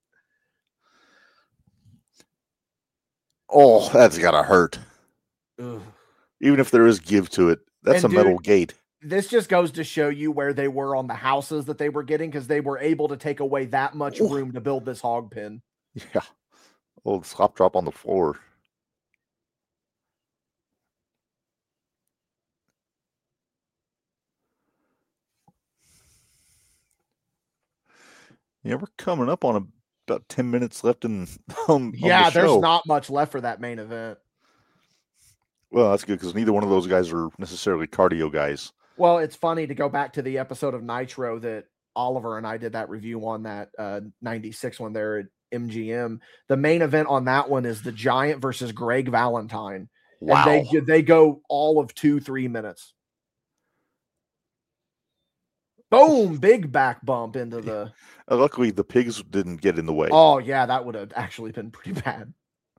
Oh, that's gotta hurt. Ugh. Even if there is give to it, that's And a metal dude- gate. This just goes to show you where they were on the houses that they were getting because they were able to take away that much Ooh. room to build this hog pen. Yeah. Old slop drop on the floor. Yeah, we're coming up on a, about ten minutes left in on, on Yeah, the there's show. not much left for that main event. Well, that's good because neither one of those guys are necessarily cardio guys. Well, it's funny to go back to the episode of Nitro that Oliver and I did that review on, that uh, ninety-six one there at M G M. The main event on that one is the Giant versus Greg Valentine. Wow. And they they go all of two, three minutes. Boom, big back bump into the. Uh, luckily, the pigs didn't get in the way. Oh, yeah, that would have actually been pretty bad.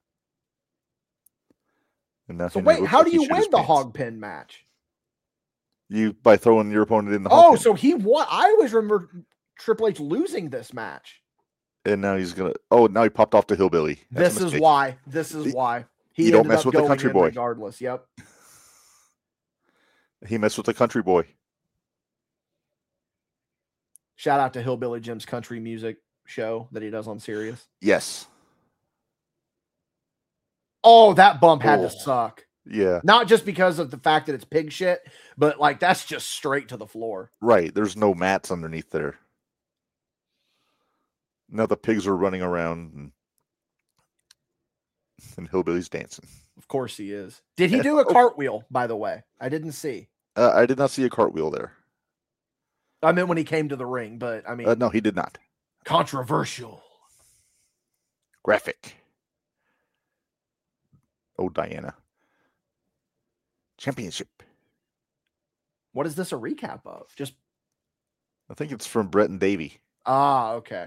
And now So Henry wait, looks how like do he you shit win his the pants. hog pin match? You by throwing your opponent in the hog Oh, pin. so he won. I always remember Triple H losing this match. And now he's gonna. Oh, now he popped off to Hillbilly. That's a This is mistake. why. This is He- why. He you don't ended mess up with the going country in boy. regardless. Yep. He messed with the country boy. Shout out to Hillbilly Jim's country music show that he does on Sirius. Yes. Oh, that bump had Oh. to suck. Yeah. Not just because of the fact that it's pig shit, but like that's just straight to the floor. Right. There's no mats underneath there. Now the pigs are running around and, and Hillbilly's dancing. Of course he is. Did he do a cartwheel, by the way? I didn't see. Uh, I did not see a cartwheel there. I meant when he came to the ring, but I mean, Uh, no, he did not. controversial. Graphic. Oh, Diana. Championship. What is this a recap of? Just I think it's from Brett and Davey. ah, okay.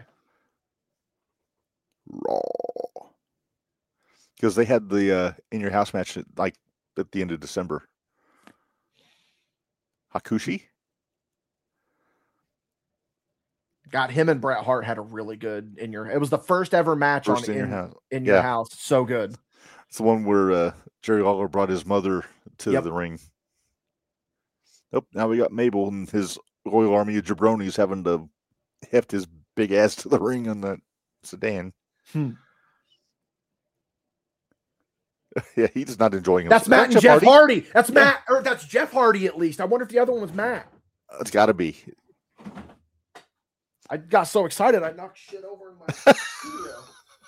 Raw. Because they had the uh, in your house match at, like at the end of December. Hakushi. God, him and Bret Hart had a really good in your. It was the first ever match First on in in, your house. in your Yeah. house. So good. It's the one where uh, Jerry Lawler brought his mother to Yep. the ring. Oh, now we got Mabel and his loyal army of jabronis having to heft his big ass to the ring on that sedan. Hmm. Yeah, he's not enjoying That's himself. Matt and Jeff Hardy. Hardy. That's yeah. Matt, or that's Jeff Hardy at least. I wonder if the other one was Matt. It's got to be. I got so excited I knocked shit over in my studio.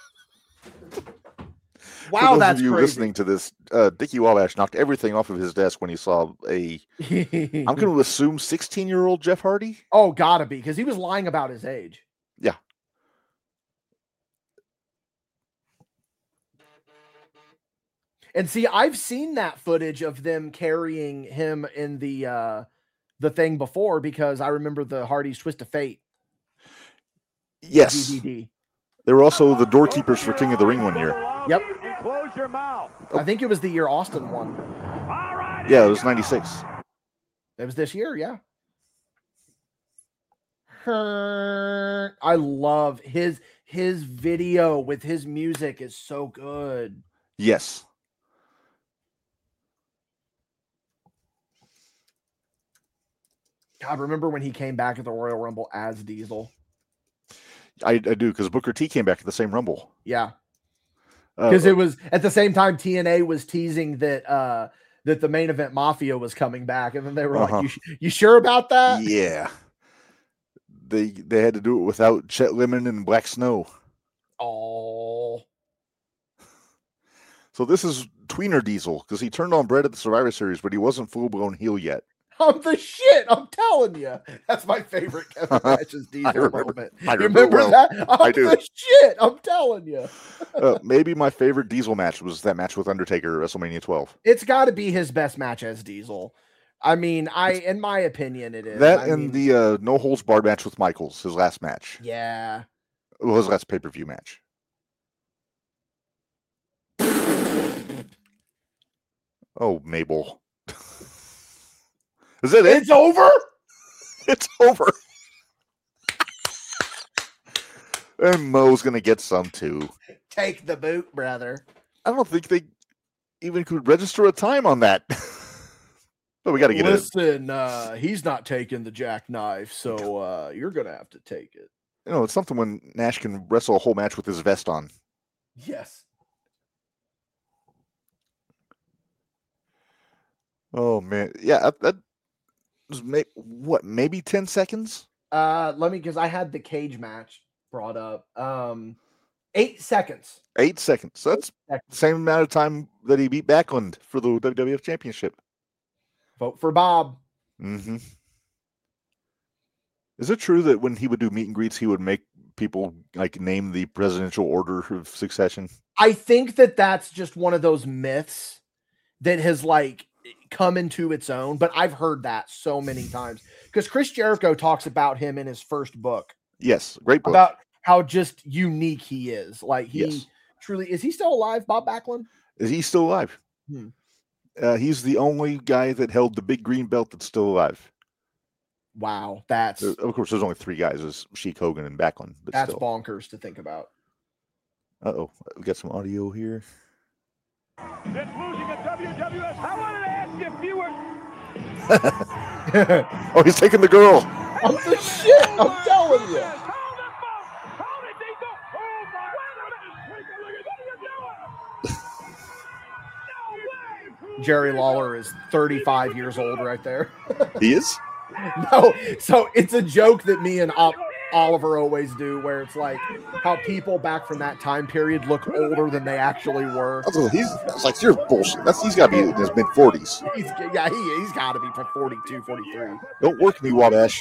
Wow, For those that's of you crazy. listening to this, uh, Dickie Wabash knocked everything off of his desk when he saw a, I'm going to assume sixteen-year-old Jeff Hardy? Oh, gotta be, because he was lying about his age. Yeah. And see, I've seen that footage of them carrying him in the uh, the thing before, because I remember the Hardy's Twist of Fate. Yes. D V D. They were also the doorkeepers for King of the Ring one year. Yep. Close your mouth. I think it was the year Austin won. All right. Yeah, it was ninety-six. It was this year, yeah. I love his his video with his music is so good. Yes. God, remember when he came back at the Royal Rumble as Diesel? I, I do, because Booker T came back at the same Rumble. Yeah. Uh, Because it was at the same time T N A was teasing that uh, that the main event Mafia was coming back, and then they were Uh-huh. like, "You you sure about that?" Yeah. They they had to do it without Chet Lemon and Black Snow. Oh. So this is Tweener Diesel, because he turned on Brett at the Survivor Series, but he wasn't full blown heel yet. I'm the shit. I'm telling you. That's my favorite Kevin Nash's Diesel remember- moment. I You remember well. that? I'm I do. the shit. I'm telling you. uh, maybe my favorite Diesel match was that match with Undertaker at WrestleMania twelve. It's got to be his best match as Diesel. I mean, I in my opinion, it is. That I and mean, the uh, no holds barred match with Michaels, his last match. yeah. Well, his last pay per view match. Oh, Mabel. Is that it? It's over. It's over. And Mo's gonna get some too. Take the boot, brother. I don't think they even could register a time on that. But we got to get Listen, uh, he's not taking the jackknife, so uh, you're gonna have to take it. it. You know, it's something when Nash can wrestle a whole match with his vest on. Yes. Oh man, yeah, that, that was may, what maybe ten seconds. Uh, let me because I had the cage match brought up. Um, eight seconds. Eight seconds. So that's the same amount of time that he beat Backlund for the W W F Championship. Vote for Bob. Mm-hmm. Is it true that when he would do meet and greets, he would make people like name the presidential order of succession? I think that that's just one of those myths that has like come into its own, but I've heard that so many times because Chris Jericho talks about him in his first book. Yes, great book. About how just unique he is. Like he Yes. truly is. He still alive, Bob Backlund? Is he still alive? Hmm. Uh, he's the only guy that held the big green belt that's still alive. Wow, that's There- of course, there's only three guys: there's Sheik, Hogan, and Backlund. But that's still. bonkers to think about. Uh oh, we got some audio here. It's losing a W W F. I wanted to ask if you were. Oh, he's taking the girl. I'm the shit. I'm telling you. Hold it, folks. Hold it, Diesel. Oh, my. Wait a minute. What are you doing? No way. Jerry Lawler is thirty-five years old right there. He is. No, so it's a joke that me and O- Oliver always do, where it's like how people back from that time period look older than they actually were. I was like, he's I was like, you're bullshit. That's he's got to be in his mid forties. He's, yeah, he, he's got to be for forty-two, forty-three. Don't work me, Wabash.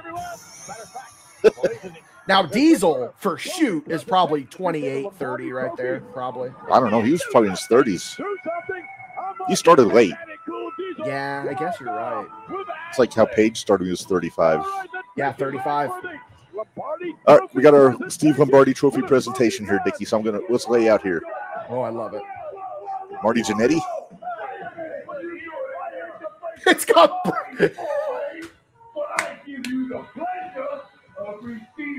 Now, Diesel for shoot is probably twenty-eight, thirty right there, probably. I don't know. He was probably in his thirties. Do something. He started late. Yeah, I guess you're right. It's like how Paige started when he was thirty-five. Yeah, thirty-five. All right, we got our Steve Lombardi Trophy presentation here, Dickie. So I'm gonna let's lay out here. Oh, I love it. Marty Jannetty. It's got. I give you the pleasure of receiving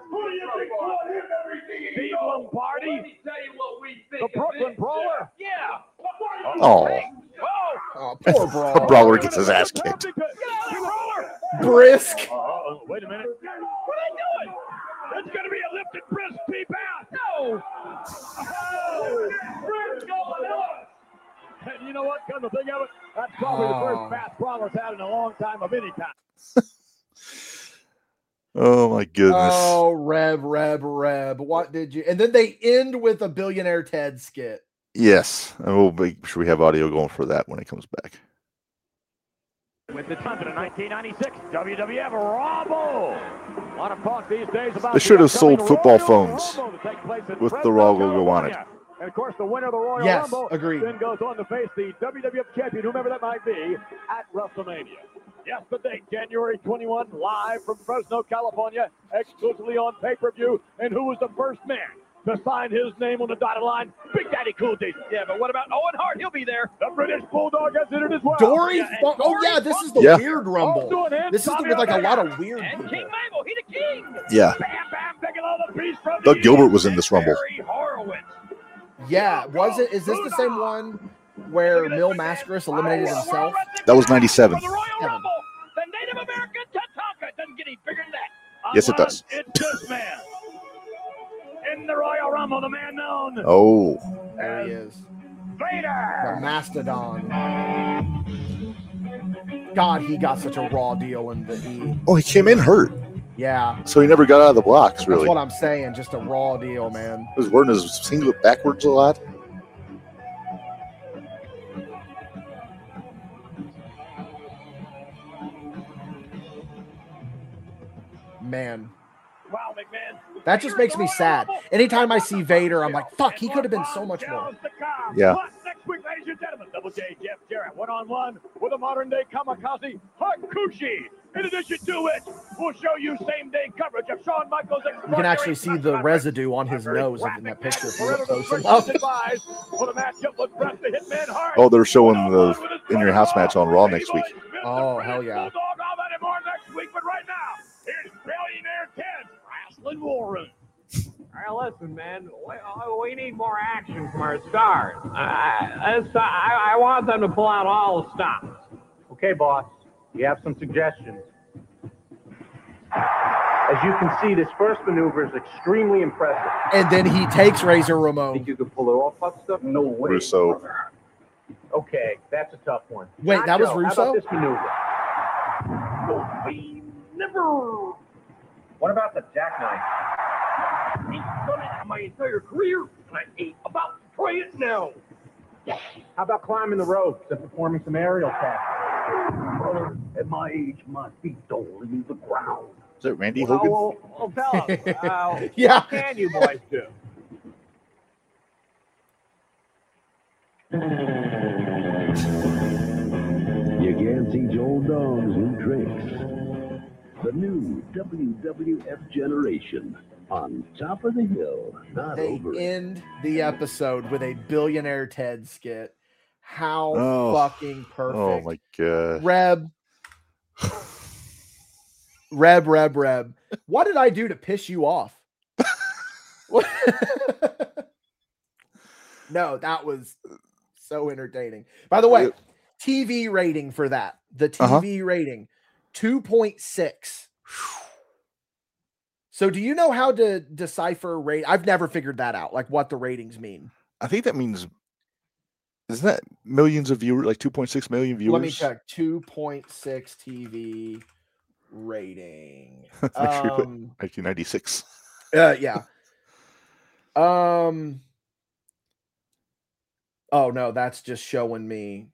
Who do you think fought him every day? Steve Lombardi. Let me tell you what we think. The Brooklyn Brawler. Yeah. Oh, Oh, Oh, poor Brawl. Brawler gets his ass kicked. Get out of here, Brawler. Brisk. Uh, wait a minute. What are they doing? It's going to be a lifted Brisk peep out. No. Oh, Brisk going up. And you know what? Come to think of it, that's probably the Oh. first fast Brawler's had in a long time of any kind. Oh my goodness. Oh, Reb, Reb, Reb. What did you? And then they end with a Billionaire Ted skit. Yes, and we'll make sure we have audio going for that when it comes back. With the time of the nineteen ninety-six W W F Rumble. A lot of talk these days about They should the have sold upcoming football Royal phones Rumble to take place in with the Fresno, Raw logo on it. California. And of course, the winner of the Royal Yes, Rumble agreed. then goes on to face the W W F champion, whomever that might be, at WrestleMania. Yes, the date, January twenty-first, live from Fresno, California, exclusively on pay-per-view. And who was the first man to sign his name on the dotted line? Big Daddy Cool D. Yeah, but what about Owen Hart? He'll be there. The British Bulldog has entered as well. Dory? Yeah, and Funk- oh, Dory yeah, this is the Yeah. weird Oh, Rumble. doing it. This is the, Tommy with like a Omega. lot of weird And people. King Mabel, he the king. Yeah, Bam Bam Bigelow, the beast from Doug the Gilbert East. was in this Rumble. Barry Horowitz. Yeah, was it? Is this the same one where Mil Mascaris eliminated himself? That was ninety-seven. For the Royal Kevin. Rumble, the Native American Tatanka doesn't get any bigger than that. Yes, it does. Unless It's this man. In the Royal Rumble, the man known Oh, There he is. The Vader. Mastodon. God, he got such a raw deal in the E. oh, he came in hurt, Yeah, so he never got out of the blocks. that's Really, what I'm saying. Just a raw deal, man. he was wearing his singlet backwards a lot. Man, Wow, McMahon. that just makes me sad. Anytime I see Vader, I'm like, fuck, he could have been so much more. Yeah. But next week, ladies and gentlemen, Double J Jeff Jarrett, one-on-one with a modern-day kamikaze, Hakushi. In addition to it, we'll show you same-day coverage of Shawn Michaels. You can actually see the residue on his nose in that picture if you look close For enough. the matchup with Bret the Hitman Hart. Oh, they're showing the In Your House match on Raw next week. Oh, hell yeah. Bulldog, all that and more next week, but right now, here's Billionaire Ted Wrestling War Room. All right, listen, man. We, we need more action from our stars. I, I, I I want them to pull out all the stops. Okay, boss. You have some suggestions. As you can see, this first maneuver is extremely impressive. And then he takes Razor Ramon. Think you could pull it off, Puck stuff? No way. Russo. Okay, that's a tough one. Wait, that was Nacho, Russo? How about this maneuver? We never. What about the jackknife? Ain't done it in my entire career, and I ain't about to try it now. How about climbing the ropes and performing some aerial tasks? Brother, at my age, my feet don't leave the ground. Is that Randy Well, Hogan? well, well, tell us, uh, Yeah. what can you boys do? You can't teach old dogs new tricks. The new W W F generation on top of the hill, not They over it. end the episode with a Billionaire Ted skit. How Oh. fucking perfect. Oh my god. Reb. Reb, Reb, Reb. What did I do to piss you off? What- no, that was so entertaining. By the way, Yep. T V rating for that. The Uh-huh. T V rating, two point six. So do you know how to decipher rate? I've never figured that out, like what the ratings mean. I think that means, isn't that millions of viewers, like two point six million viewers? Let me check. two point six T V rating. Make sure you put Um, nineteen ninety-six. uh, yeah. Um. Oh no, that's just showing me.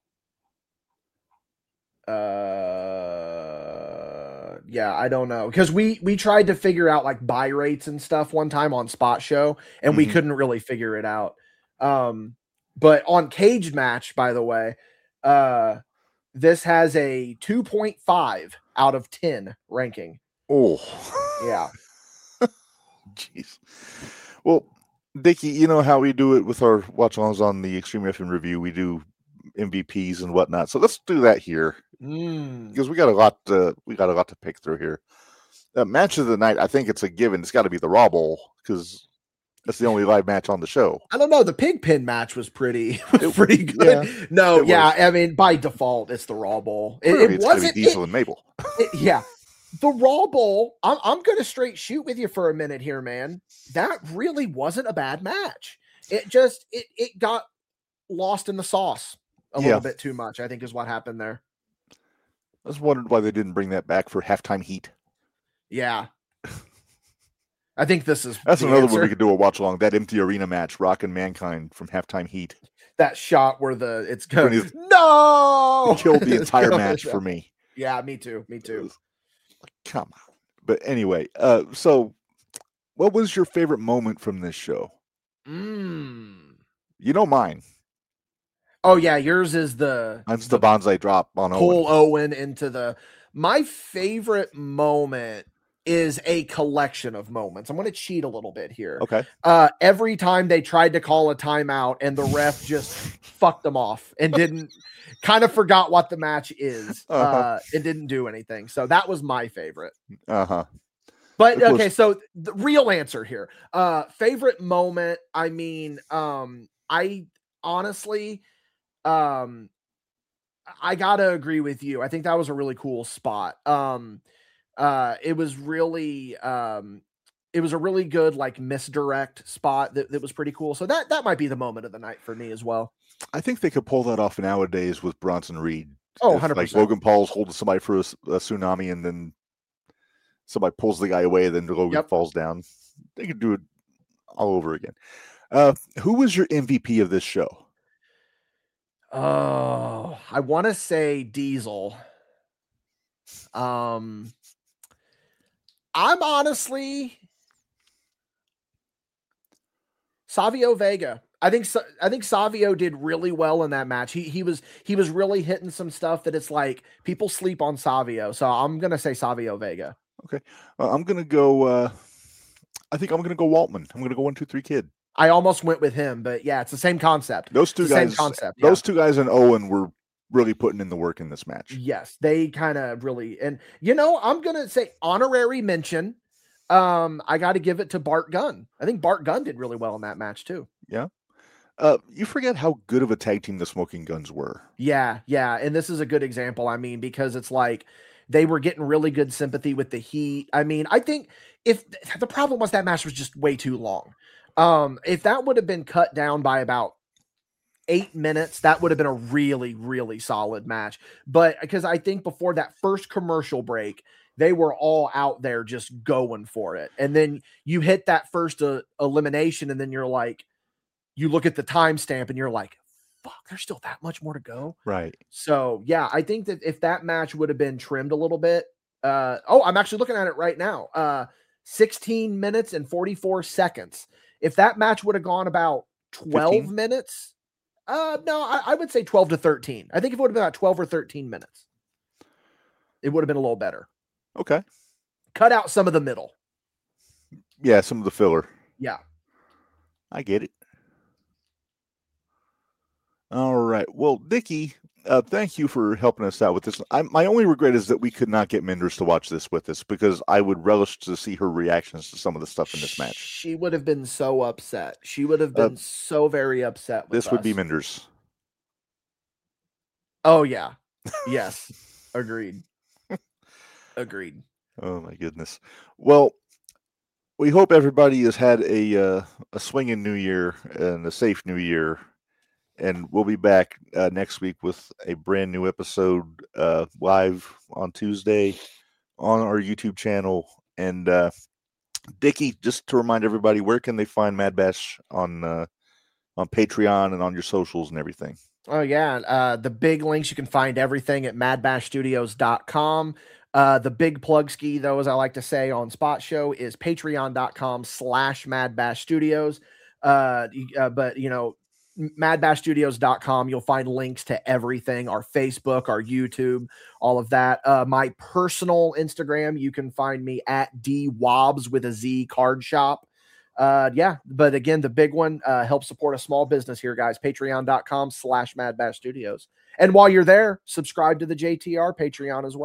Uh, yeah, I don't know because we we tried to figure out like buy rates and stuff one time on Spot Show, and we Mhm. couldn't really figure it out. Um, but on Cage Match, by the way, uh, this has a two point five out of ten ranking. Oh, Yeah. jeez. Well, Dickie, you know how we do it with our watch alongs on the Extreme F M review. We do M V Ps and whatnot. So let's do that here Mm. because we got a lot. To, we got a lot to pick through here. Uh, match of the night, I think it's a given. It's got to be the Raw Bowl because that's the only live match on the show. I don't know. The pig pin match was pretty, was pretty good. Yeah, no, yeah. was. I mean, by default, it's the Raw Bowl. It, Clearly it it's gotta be wasn't Diesel it- and Mabel. it- yeah. The Raw Bowl, I'm, I'm going to straight shoot with you for a minute here, man. That really wasn't a bad match. It just, it, it got lost in the sauce a Yeah. little bit too much, I think is what happened there. I was wondering why they didn't bring that back for halftime heat. Yeah. I think this is That's the another answer. one we could do a watch along. That empty arena match, Rock and Mankind from halftime heat. That shot where the, it's When good. he's- No! It killed the entire Killed match the for shot. me. Yeah, me too. Me It too. was like, come on. But anyway, uh, so what was your favorite moment from this show? Mm. You know mine. Oh yeah, yours is the Mine's the bonsai drop on pull Owen. Owen into the. My favorite moment is a collection of moments. I'm going to cheat a little bit here. Okay. Uh, every time they tried to call a timeout and the ref just fucked them off and didn't kind of forgot what the match is uh, Uh-huh. and didn't do anything. So that was my favorite. Uh huh. But It was- okay, so the real answer here. Uh favorite moment, I mean, um I honestly um I got to agree with you. I think that was a really cool spot. Um uh it was really um it was a really good like misdirect spot that, that was pretty cool. So that that might be the moment of the night for me as well. I think they could pull that off nowadays with Bronson Reed. Oh, If, one hundred like percent. Logan Paul's holding somebody for a, s- a tsunami, and then somebody pulls the guy away, then Logan Yep. falls down. They could do it all over again. Uh, who was your M V P of this show? Oh, I want to say Diesel. Um, I'm honestly Savio Vega. I think Sa- I think Savio did really well in that match. He he was he was really hitting some stuff that it's like people sleep on Savio. So I'm gonna say Savio Vega. Uh, I'm gonna go. Uh, I think I'm gonna go Waltman. I'm gonna go one, two, three, kid. I almost went with him, but yeah, it's the same concept. Those two It's the same guys. concept, yeah. Those two guys and Owen were really putting in the work in this match. Yes, they kind of really, and you know, I'm gonna say honorary mention. Um, I got to give it to Bart Gunn. I think Bart Gunn did really well in that match too. Uh, you forget how good of a tag team the Smoking Guns were. Yeah, yeah, and this is a good example. I mean, because it's like they were getting really good sympathy with the Heat. I mean, I think if the problem was that match was just way too long. Um, if that would have been cut down by about eight minutes, that would have been a really, really solid match. But because I think before that first commercial break, they were all out there just going for it. And then you hit that first uh, elimination, and then you're like, you look at the timestamp and you're like, fuck, there's still that much more to go. Right. So yeah, I think that if that match would have been trimmed a little bit, uh, oh, I'm actually looking at it right now. Uh, sixteen minutes and forty-four seconds. If that match would have gone about twelve fifteen? minutes, uh, no, I, I would say twelve to thirteen. I think if it would have been about twelve or thirteen minutes, it would have been a little better. Okay. Cut out some of the middle. Yeah, some of the filler. Yeah. I get it. All right. Well, Dickie, uh, thank you for helping us out with this. I, my only regret is that we could not get Menders to watch this with us because I would relish to see her reactions to some of the stuff in this match. She would have been so upset. She would have Uh, been so very upset with This would be us. Menders. Oh yeah. Yes. Agreed. Agreed. Oh my goodness. Well, we hope everybody has had a uh, a swinging new year and a safe new year. And we'll be back uh, next week with a brand new episode uh, live on Tuesday on our YouTube channel. And uh, Dickie, just to remind everybody, where can they find Mad Bash on uh, on Patreon and on your socials and everything? Oh yeah. Uh, the big links, you can find everything at mad bash studios dot com. Uh, the big plug ski, though, as I like to say on Spot Show, is patreon.com slash Mad Bash Studios. Uh, you- uh, but, you know, mad bash studios dot com, you'll find links to everything, our Facebook, our YouTube, all of that. Uh, my personal Instagram, you can find me at D Wobbs with a Z card shop. Uh, yeah, but again, the big one, uh, help support a small business here, guys. Patreon.com slash Mad Bash Studios. And while you're there, subscribe to the J T R Patreon as well.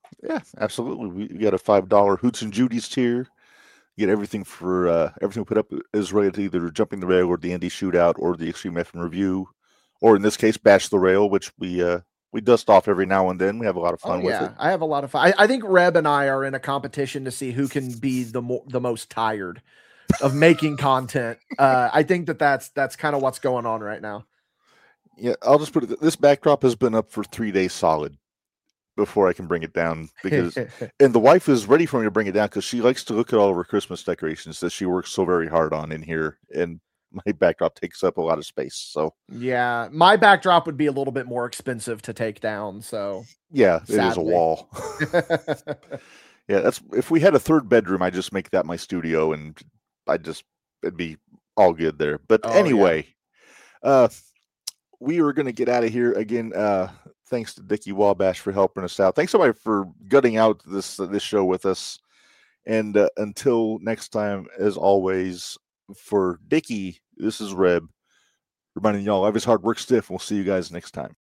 Yeah, absolutely. We we got a five dollar Hoots and Judy's tier. You get everything for uh, everything we put up is related to either jumping the rail or the indie shootout or the Extreme F M review, or in this case, bash the rail, which we uh, we dust off every now and then. We have a lot of Oh fun with yeah, it. I have a lot of fun. I, I think Reb and I are in a competition to see who can be the mo- the most tired of making content. Uh, I think that that's that's kind of what's going on right now. Yeah, I'll just put it. This backdrop has been up for three days solid before I can bring it down because, and the wife is ready for me to bring it down because she likes to look at all of her Christmas decorations that she works so very hard on in here, and my backdrop takes up a lot of space. So yeah, my backdrop would be a little bit more expensive to take down. So yeah, it is a sadly. wall. Yeah, that's if we had a third bedroom, I'd just make that my studio, and I'd just it'd be all good there. But Oh, yeah. anyway, uh, we are going to get out of here again. Uh, thanks to Dickie Wabash for helping us out. Thanks everybody for gutting out this uh, this show with us. And uh, until next time, as always, for Dickie, this is Reb reminding y'all life is hard, work stiff. We'll see you guys next time.